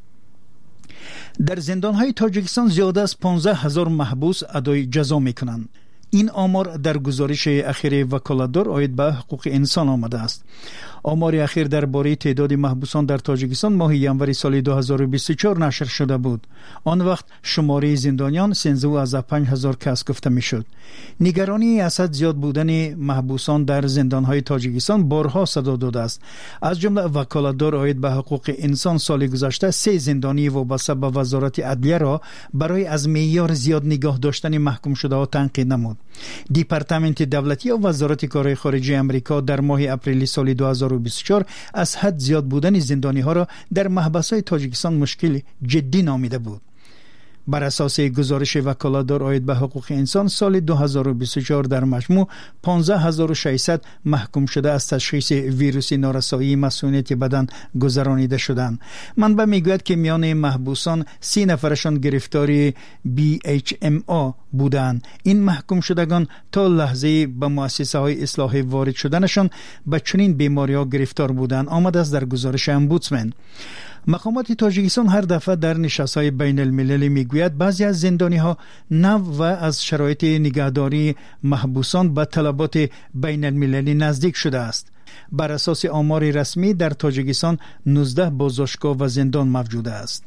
در زندان‌های تاجیکستان زیاده از پانزده هزار محبوس ادای جزا می‌کنند. این آمار در گزارش اخیر وکالتدار عاید به حقوق انسان آمده است. آمار اخیر درباره تعداد محبوسان در تاجیکستان ماه ژانویه سال دو هزار و بیست و چهار نشر شده بود. آن وقت شماره زندانیان سیزده و پنج هزار کس گفته میشد. نگرانی از حد زیاد بودن محبوسان در زندانهای تاجیکستان بارها صدا داده است. از جمله وکالتدار عاید به حقوق انسان سال گذشته سه زندانی وابسته به وزارت عدلیه را برای از معیار زیاد نگاه داشتن محکوم شده ها تنقید نمود. دیپارتمنت دولتی و وزارت کارهای خارجه امریکا در ماه اپریل سال دو هزار و بیست و چهار از حد زیاد بودن زندانی ها را در محبس‌های تاجیکستان مشکل جدی نامیده بود. بر اساس گزارش وکالتدار عاید به حقوق انسان سال دو هزار و بیست و چهار در مجموع پانزده هزار و ششصد محکوم شده از تشخیص ویروس نارسایی مسئولیت بدن گذرانیده شدند. منبع میگوید که میان محبوسان سی نفرشان گرفتاری بی اچ ام آ بودند. این محکوم شدگان تا لحظه به مؤسسه های اصلاحی وارد شدنشان به چنین بیماری ها گرفتار بودند آمده است در گزارش امبودسمن. مقامات تاجیکستان هر دفعه در نشست‌های بین المللی میگوید بعضی از زندانی ها نو و از شرایط نگهداری محبوسان به طلبات بین المللی نزدیک شده است. بر اساس آمار رسمی در تاجیکستان نوزده بازداشتگاه و زندان موجود است.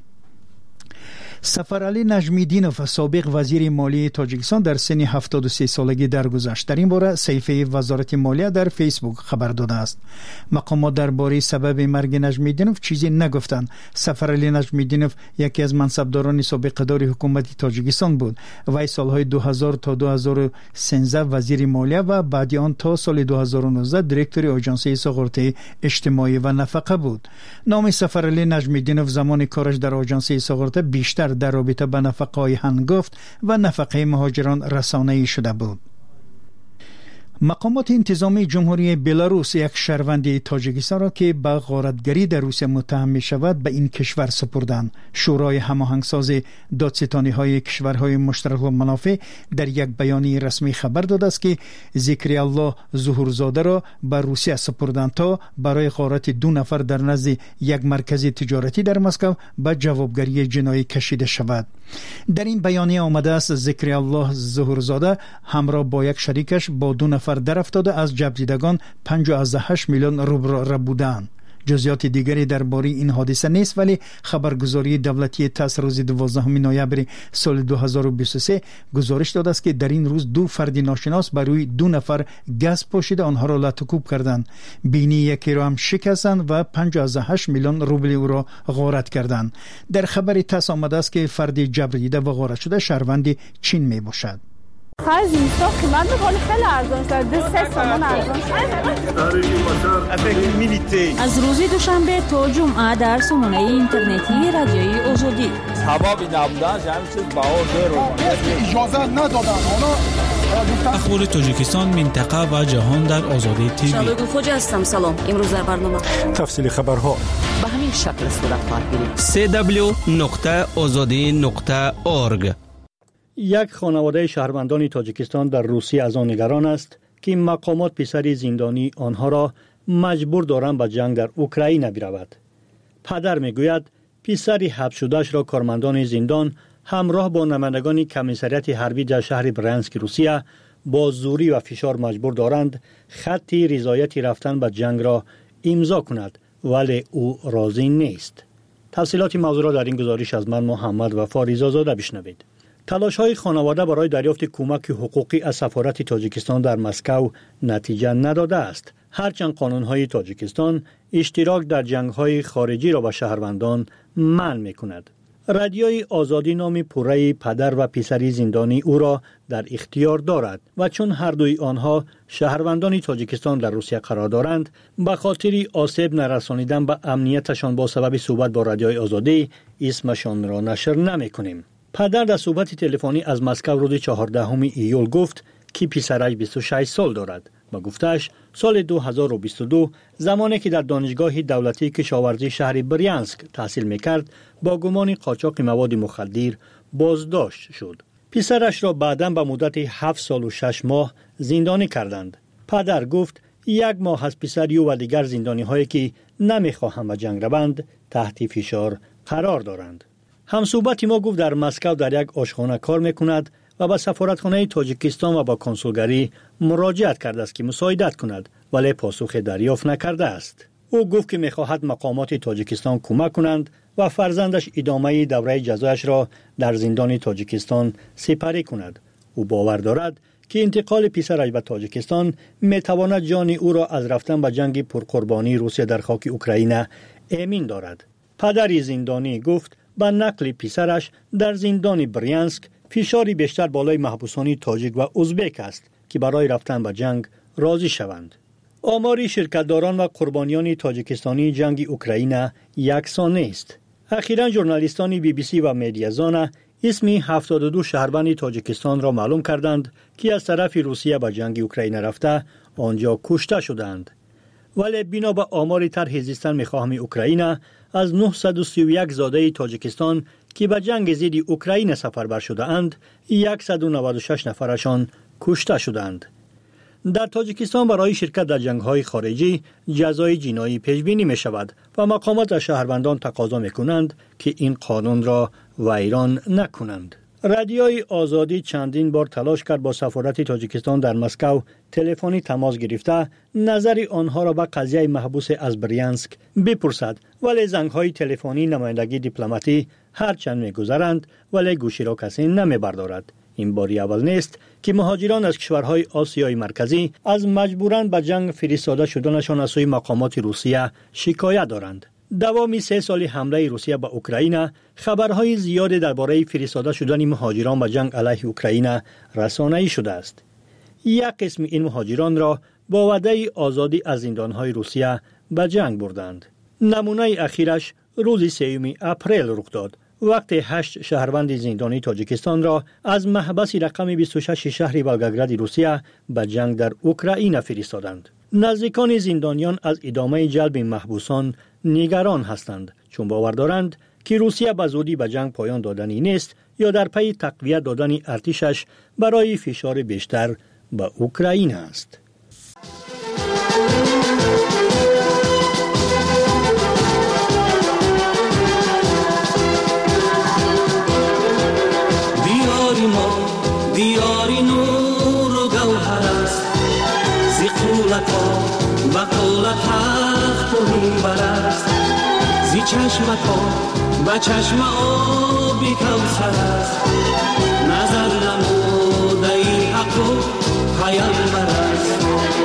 سفرعلی نجمیدینوف سابق وزیر مالی تاجیکستان در سن هفتاد و سه سالگی درگذشت. در این باره صفحه وزارت مالیه در فیسبوک خبر داده است. مقامات درباره سبب مرگ نجمیدینوف چیزی نگفتند. سفرعلی نجمیدینوف یکی از منصبداران سابقه‌دار حکومت تاجیکستان بود. وی سالهای دو هزار تا دو هزار و سیزده وزیر مالیه و بعد آن تا سال دو هزار و نوزده دیرکتور آژانس ساختار اجتماعی و نفقه بود. نام سفرعلی نجمیدینوف زمان کارش در آژانس ساختار بیشتر در رابطه با نفقه‌های هنگفت و نفقه مهاجران رسانه‌ای شده بود. مقامات انتظامی جمهوری بلاروس یک شهروند تاجیکستان را که به غارتگری در روسیه متهم می شود به این کشور سپردند. شورای هماهنگساز دادستانی‌های کشورهای مشترک المنافع در یک بیانیه رسمی خبر داده است که ذکری الله ظهورزاده را به روسیه سپردند تا برای غارت دو نفر در نزد یک مرکز تجارتی در مسکو به جوابگری جنایی کشیده شود. در این بیانیه آمده است ذکری الله ظهورزاده همراه با یک شریکش با دو نفر در افتاده از جبر دیدگان پنجاه و هشت میلیون روبل را بودند. جزئیات دیگری درباره این حادثه نیست، ولی خبرگزاری دولتی تاس روز دوازدهم نوامبر سال دو هزار و بیست و سه گزارش داده است که در این روز دو فرد ناشناس بر روی دو نفر گاز پاشیده آنها را لطوکوب کردند. بینی یکی را هم شکستند و پنجاه و هشت میلیون روبل او را غارت کردند. در خبر تاس آمده است که فرد جبر دیده و غارت شده شهروند چین می باشد. خرج اینستا قیمت میکنه خیلی ارزان شد. ده سه سامان ارزان شد. از روز دوشنبه تا جمعه در سامانه اینترنتی رادیوی آزادی. سبب نبودن همین چیز بهار رو اجازه ندادن. اخبار تاجیکستان، منطقه و جهان در آزادی تیوی. شادو خوج هستم. سلام. امروز در برنامه تفصیل خبرها به همین شکل صورت خواهد گرفت. سه دبلیو نقطه آزادی نقطه اورگ. یک خانواده شهروندان تاجیکستان در روسیه از آن نگران است که مقامات پسر زندانی آنها را مجبور دارند به جنگ در اوکراین برود. پدر میگوید پسر حبس شده‌اش را کارمندان زندان همراه با نمایندگان کمیسریت حربی در شهر برانسک روسیه با زوری و فشار مجبور دارند خط رضایت رفتن به جنگ را امضا کند، ولی او راضی نیست. تفصیلات موضوع را در این گزارش از من محمد وفا رضازاده بشنوید. تلاش‌های خانواده برای دریافت کمک حقوقی از سفارت تاجیکستان در مسکو نتیجه نداده است، هرچند قانون‌های تاجیکستان اشتراک در جنگ‌های خارجی را به شهروندان منع می‌کند. رادیوی آزادی نام پوره پدر و پسر زندانی او را در اختیار دارد و چون هر دوی آنها شهروندان تاجیکستان در روسیه قرار دارند، به خاطر آسیب نرسانیدن به امنیتشان با سبب صحبت با رادیوی آزادی اسمشان را نشر نمی‌کنیم. پدر در صحبت تلفنی از مسکو روز چهاردهم ایول گفت که پسرش بیست و شش سال دارد و گفتش سال دو هزار و بیست و دو زمانی که در دانشگاه دولتی کشاورزی شهر بریانسک تحصیل میکرد با گمان قاچاق مواد مخدر بازداشت شد. پسرش را بعداً به مدت هفت سال و شش ماه زندانی کردند. پدر گفت یک ماه از پسری و دیگر زندانی هایی که نمیخواهند به جنگ روند تحت فشار قرار دارند. همصحبت ما گفت در مسکو در یک آشخانه کار میکند و به سفارتخانه تاجیکستان و با کنسولگری مراجعت کرده است که مساعدت کند، ولی پاسخ دریافت نکرده است. او گفت که میخواهد مقامات تاجیکستان کمک کنند و فرزندش ادامه دوره جزایش را در زندان تاجیکستان سپری کند. او باور دارد که انتقال پسرش به تاجیکستان میتواند جان او را از رفتن به جنگ پرقربانی روسیه در خاک اوکراین امین دارد. پدر زندانی گفت با نقل پسرش در زندان بریانسک فشاری بیشتر بالای محبوسان تاجیک و ازبک است که برای رفتن به جنگ راضی شوند. آمار شرکتداران و قربانیان تاجیکستانی جنگ اوکراین یکسان نیست. اخیراً ژورنالیستان بی بی سی و مدیازان اسم هفتاد و دو شهروند تاجیکستان را معلوم کردند که از طرف روسیه به جنگ اوکراین رفته آنجا کشته شدند. ولی بنا به آمار طرح زیستن میخواهم اوکراین از نهصد و سی و یک زاده تاجیکستان که به جنگ ضد اوکراین سفربر شده اند، صد و نود و شش نفرشان کشته شدند. در تاجیکستان برای شرکت در جنگ‌های خارجی جزای جنایی پیش بینی می شود و مقامات از شهروندان تقاضا می کنند که این قانون را ویران نکنند. رادیوی آزادی چندین بار تلاش کرد با سفارت تاجیکستان در مسکو تلفنی تماس گرفته نظر آنها را به قضیه محبوس از بریانسک بپرسد، ولی زنگ‌های تلفنی نمایندگی دیپلماتی هرچند می‌گذرند ولی گوشی را کسی نمی‌بردارد. این باری اول نیست که مهاجران از کشورهای آسیای مرکزی از مجبوراً به جنگ فرستاده شدنشان از سوی مقامات روسیه شکایت دارند. دوام سه سال حمله روسیه به اوکراین خبرهای زیادی درباره فرستاده شدن مهاجران به جنگ علیه اوکراین رسانه‌ای شده است. یک قسم این مهاجران را با وعده آزادی از زندانهای روسیه به جنگ بردند. نمونه اخیرش روز سوم اپریل رخ داد، وقتی هشت شهروند زندانی تاجیکستان را از محبس رقم بیست و شش شهر ولگراد روسیه به جنگ در اوکراین فرستادند. نزدیکان زندانیان از ادامه جلب محبوسان نگران هستند، چون باور دارند که روسیه به زودی به جنگ پایان دادنی نیست یا در پی تقویت دادن ارتشش برای فشار بیشتر به اوکراین است. دیاری ما دیاری نور و گوهر است، زی قولت ها بقولت تخت و منبر است، زی چشمت ها به چشم آبی کوثر است، نظر نموده این حق و پیامبر است.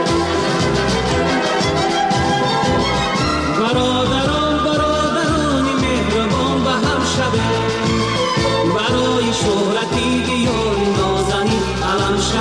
برادران برادران مهربان به هم شبه، برای شهرتی دیار نازنین علم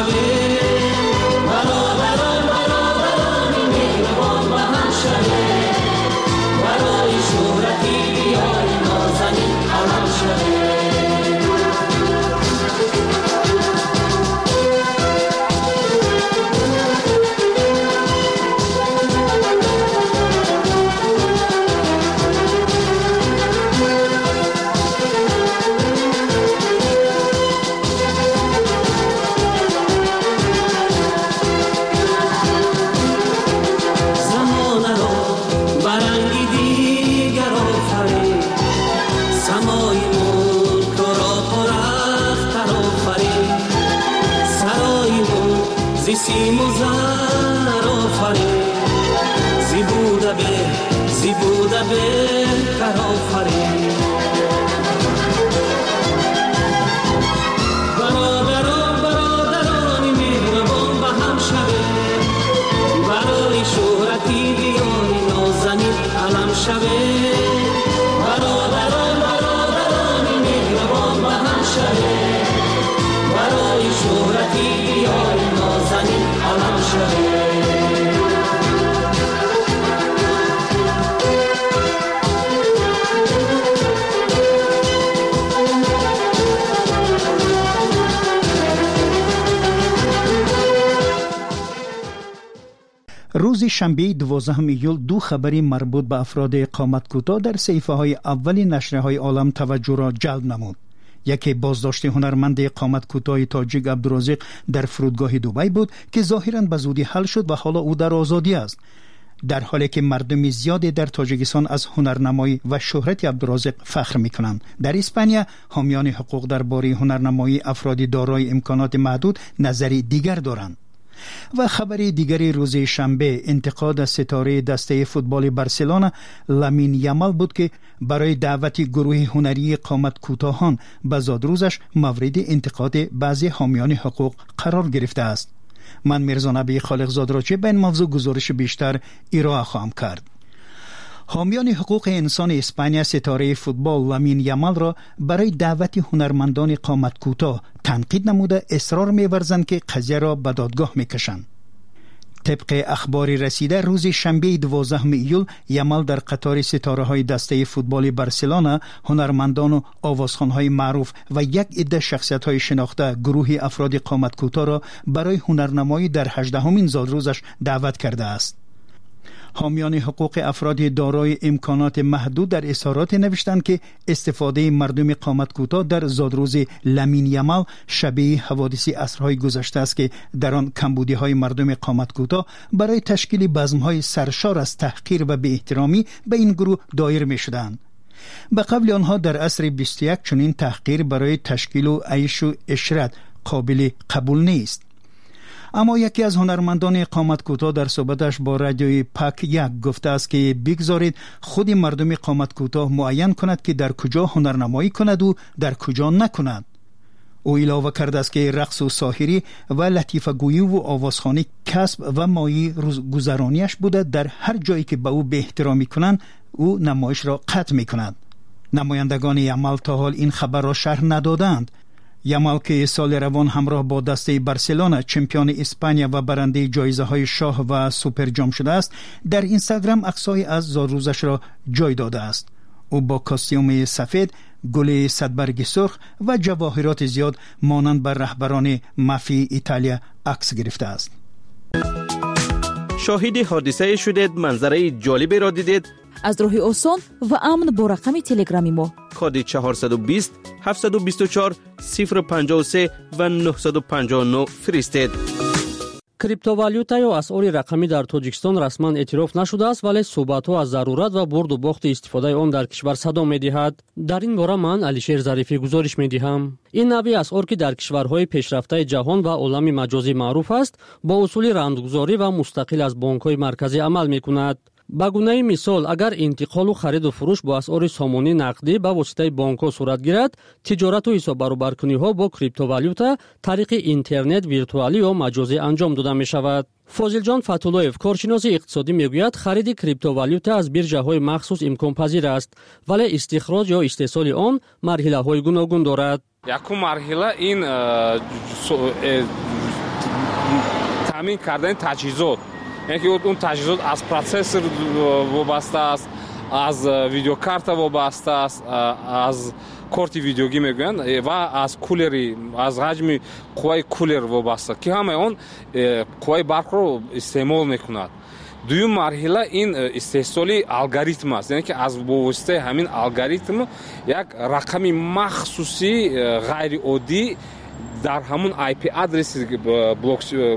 روز شنبه دوازدهم ایول دو خبری مربوط به افراد قامت کوتاه در صحیفه های اول نشریه‌های عالم توجه را جلب نمود. یکی بازداشت هنرمند قامت کوتاه تاجیک عبدالرازق در فرودگاه دبی بود که ظاهراً به زودی حل شد و حالا او در آزادی است. در حالی که مردم زیادی در تاجیکستان از هنرنمایی و شهرت عبدالرازق فخر می‌کنند، در اسپانیا حامیان حقوق درباره هنرنمایی افراد دارای امکانات محدود نظری دیگر دارند. و خبر دیگری روز شنبه انتقاد از ستاره دسته فوتبال بارسلونا لامین یامال بود که برای دعوت گروه هنری قامت کوتاهان به زادروزش مورد انتقاد بعضی حامیان حقوق قرار گرفته است. من میرزا نبی خالقزاد را چه به این موضوع گزارش بیشتر ارائه خواهم کرد. حامیان حقوق انسان اسپانیا ستاره فوتبال لامین یامال را برای دعوت هنرمندان قامت کوتاه تنقید نموده اصرار می‌ورزند که قضیه را به دادگاه می‌کشند. طبق اخبار رسیده روز شنبه دوازدهم ایول یامال در قطار ستاره‌های دسته فوتبال بارسلونا، هنرمندان و آوازخوان‌های معروف و یک عده شخصیت‌های شناخته گروه افراد قامت کوتاه را برای هنرنمایی در هجدهمین زادروزش دعوت کرده است. حامیان حقوق افراد دارای امکانات محدود در اظهارات نوشتند که استفاده مردم قامت کوتاه در زادروز لامین یامال شبیه حوادث عصرهای گذشته است که در آن کمبودی‌های مردم قامت کوتاه برای تشکیل بزم‌های سرشار از تحقیر و بی‌احترامی به این گروه دایر می‌شدند. به قبل آنها در عصر بیست و یک چنین تحقیر برای تشکیل و عیش و عشرت قابل قبول نیست. اما یکی از هنرمندان قامت کوتاه در صحبتش با رادیوی پاک یک گفته است که بگذارید خود مردم قامت کوتاه معین کند که در کجا هنرنمایی کند و در کجا نکند. او علاوه کرده است که رقص و ساحری و لطیفه گویی و آوازخوانی کسب و مایه روزگذرانیش بوده. در هر جایی که به او به احترامی کنند او نمایش را قطع می کند. نمایندگان یامال تا حال این خبر را شرح ندادند. یامال که سال روان همراه با دسته بارسلونا چمپیون اسپانیا و برنده جایزه های شاه و سوپر جام شده است، در اینستاگرام عکس‌های از زادروزش را جای داده است. او با کاستیوم سفید، گل صدبرگ سرخ و جواهرات زیاد مانند بر رهبران مافی ایتالیا عکس گرفته است. شاهد حادثه شدید، منظره جالبی را دیدید؟ از راه آسان و امن با رقم تلگرامی ما کد چهارصد و بیست هفتصد و بیست و چهار صفر پنجاه و سه و نهصد و پنجاه و نه فرستید. криптовалюта ё асъори рақамӣ дар тоҷикистон расман эътироф нашудааст, вале суҳбатҳо аз зарурат ва бурду бохти истифодаи он дар кишвар садо медиҳад. дар ин бора ман алишер зарифӣ гузориш медиҳам. ин навъи асъор ки дар кишварҳои пешрафтаи ҷаҳон ва олами маҷозӣ маъруф аст, бо усули рандгузорӣ ва мустақил аз бонкҳои марказӣ амал мекунад. ба гунаи мисол, агар интиқолу хариду фурӯш бо асъори сомонӣ нақдӣ ба воситаи бонкҳо сурат гирад, тиҷорату ҳисоббаробаркуниҳо бо криптовалюта тариқи интернет виртуалӣ ё маҷозӣ анҷом дода мешавад. фозилҷон фатуллоев, коршиноси иқтисодӣ, мегӯяд хариди криптовалюта аз бирҷаҳои махсус имконпазир аст, вале истихроҷ ё истеҳсоли он марҳилаҳои гуногун дорад. якум марҳила ин таъмин кардани таҷҳизот, یعنی که اون تجهیزات از پروسسور وابسته است، از ویدیوکارت وابسته است، از کارت ویدیوگی میگن و از کولری، از حجم قوای کولر وابسته که همه اون قوای برق رو استعمال میکند. دوم مرحله این استحصالی الگوریتم است، یعنی که از واسطه همین الگوریتم یک رقم مخصوصی غیر عادی در همون آی پی آدرس بلاک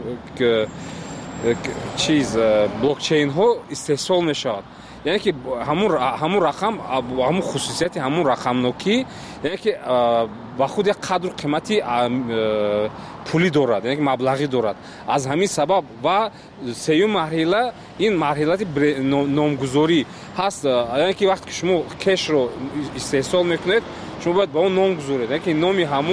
چیز بلاکچین ها استحصال میشود. یعنی که همون همون رقم همون خصوصیت همون رقم نوکی، یعنی که با خود یک قدر قیمتی پولی دارد، یعنی که مبلغی دارد. از همین سبب و سوم مرحله این مرحله نامگذاری هست، یعنی که وقتی که شما کش رو استحصال میکنید شما باید با اون نام گذارید، یعنی که نامی همون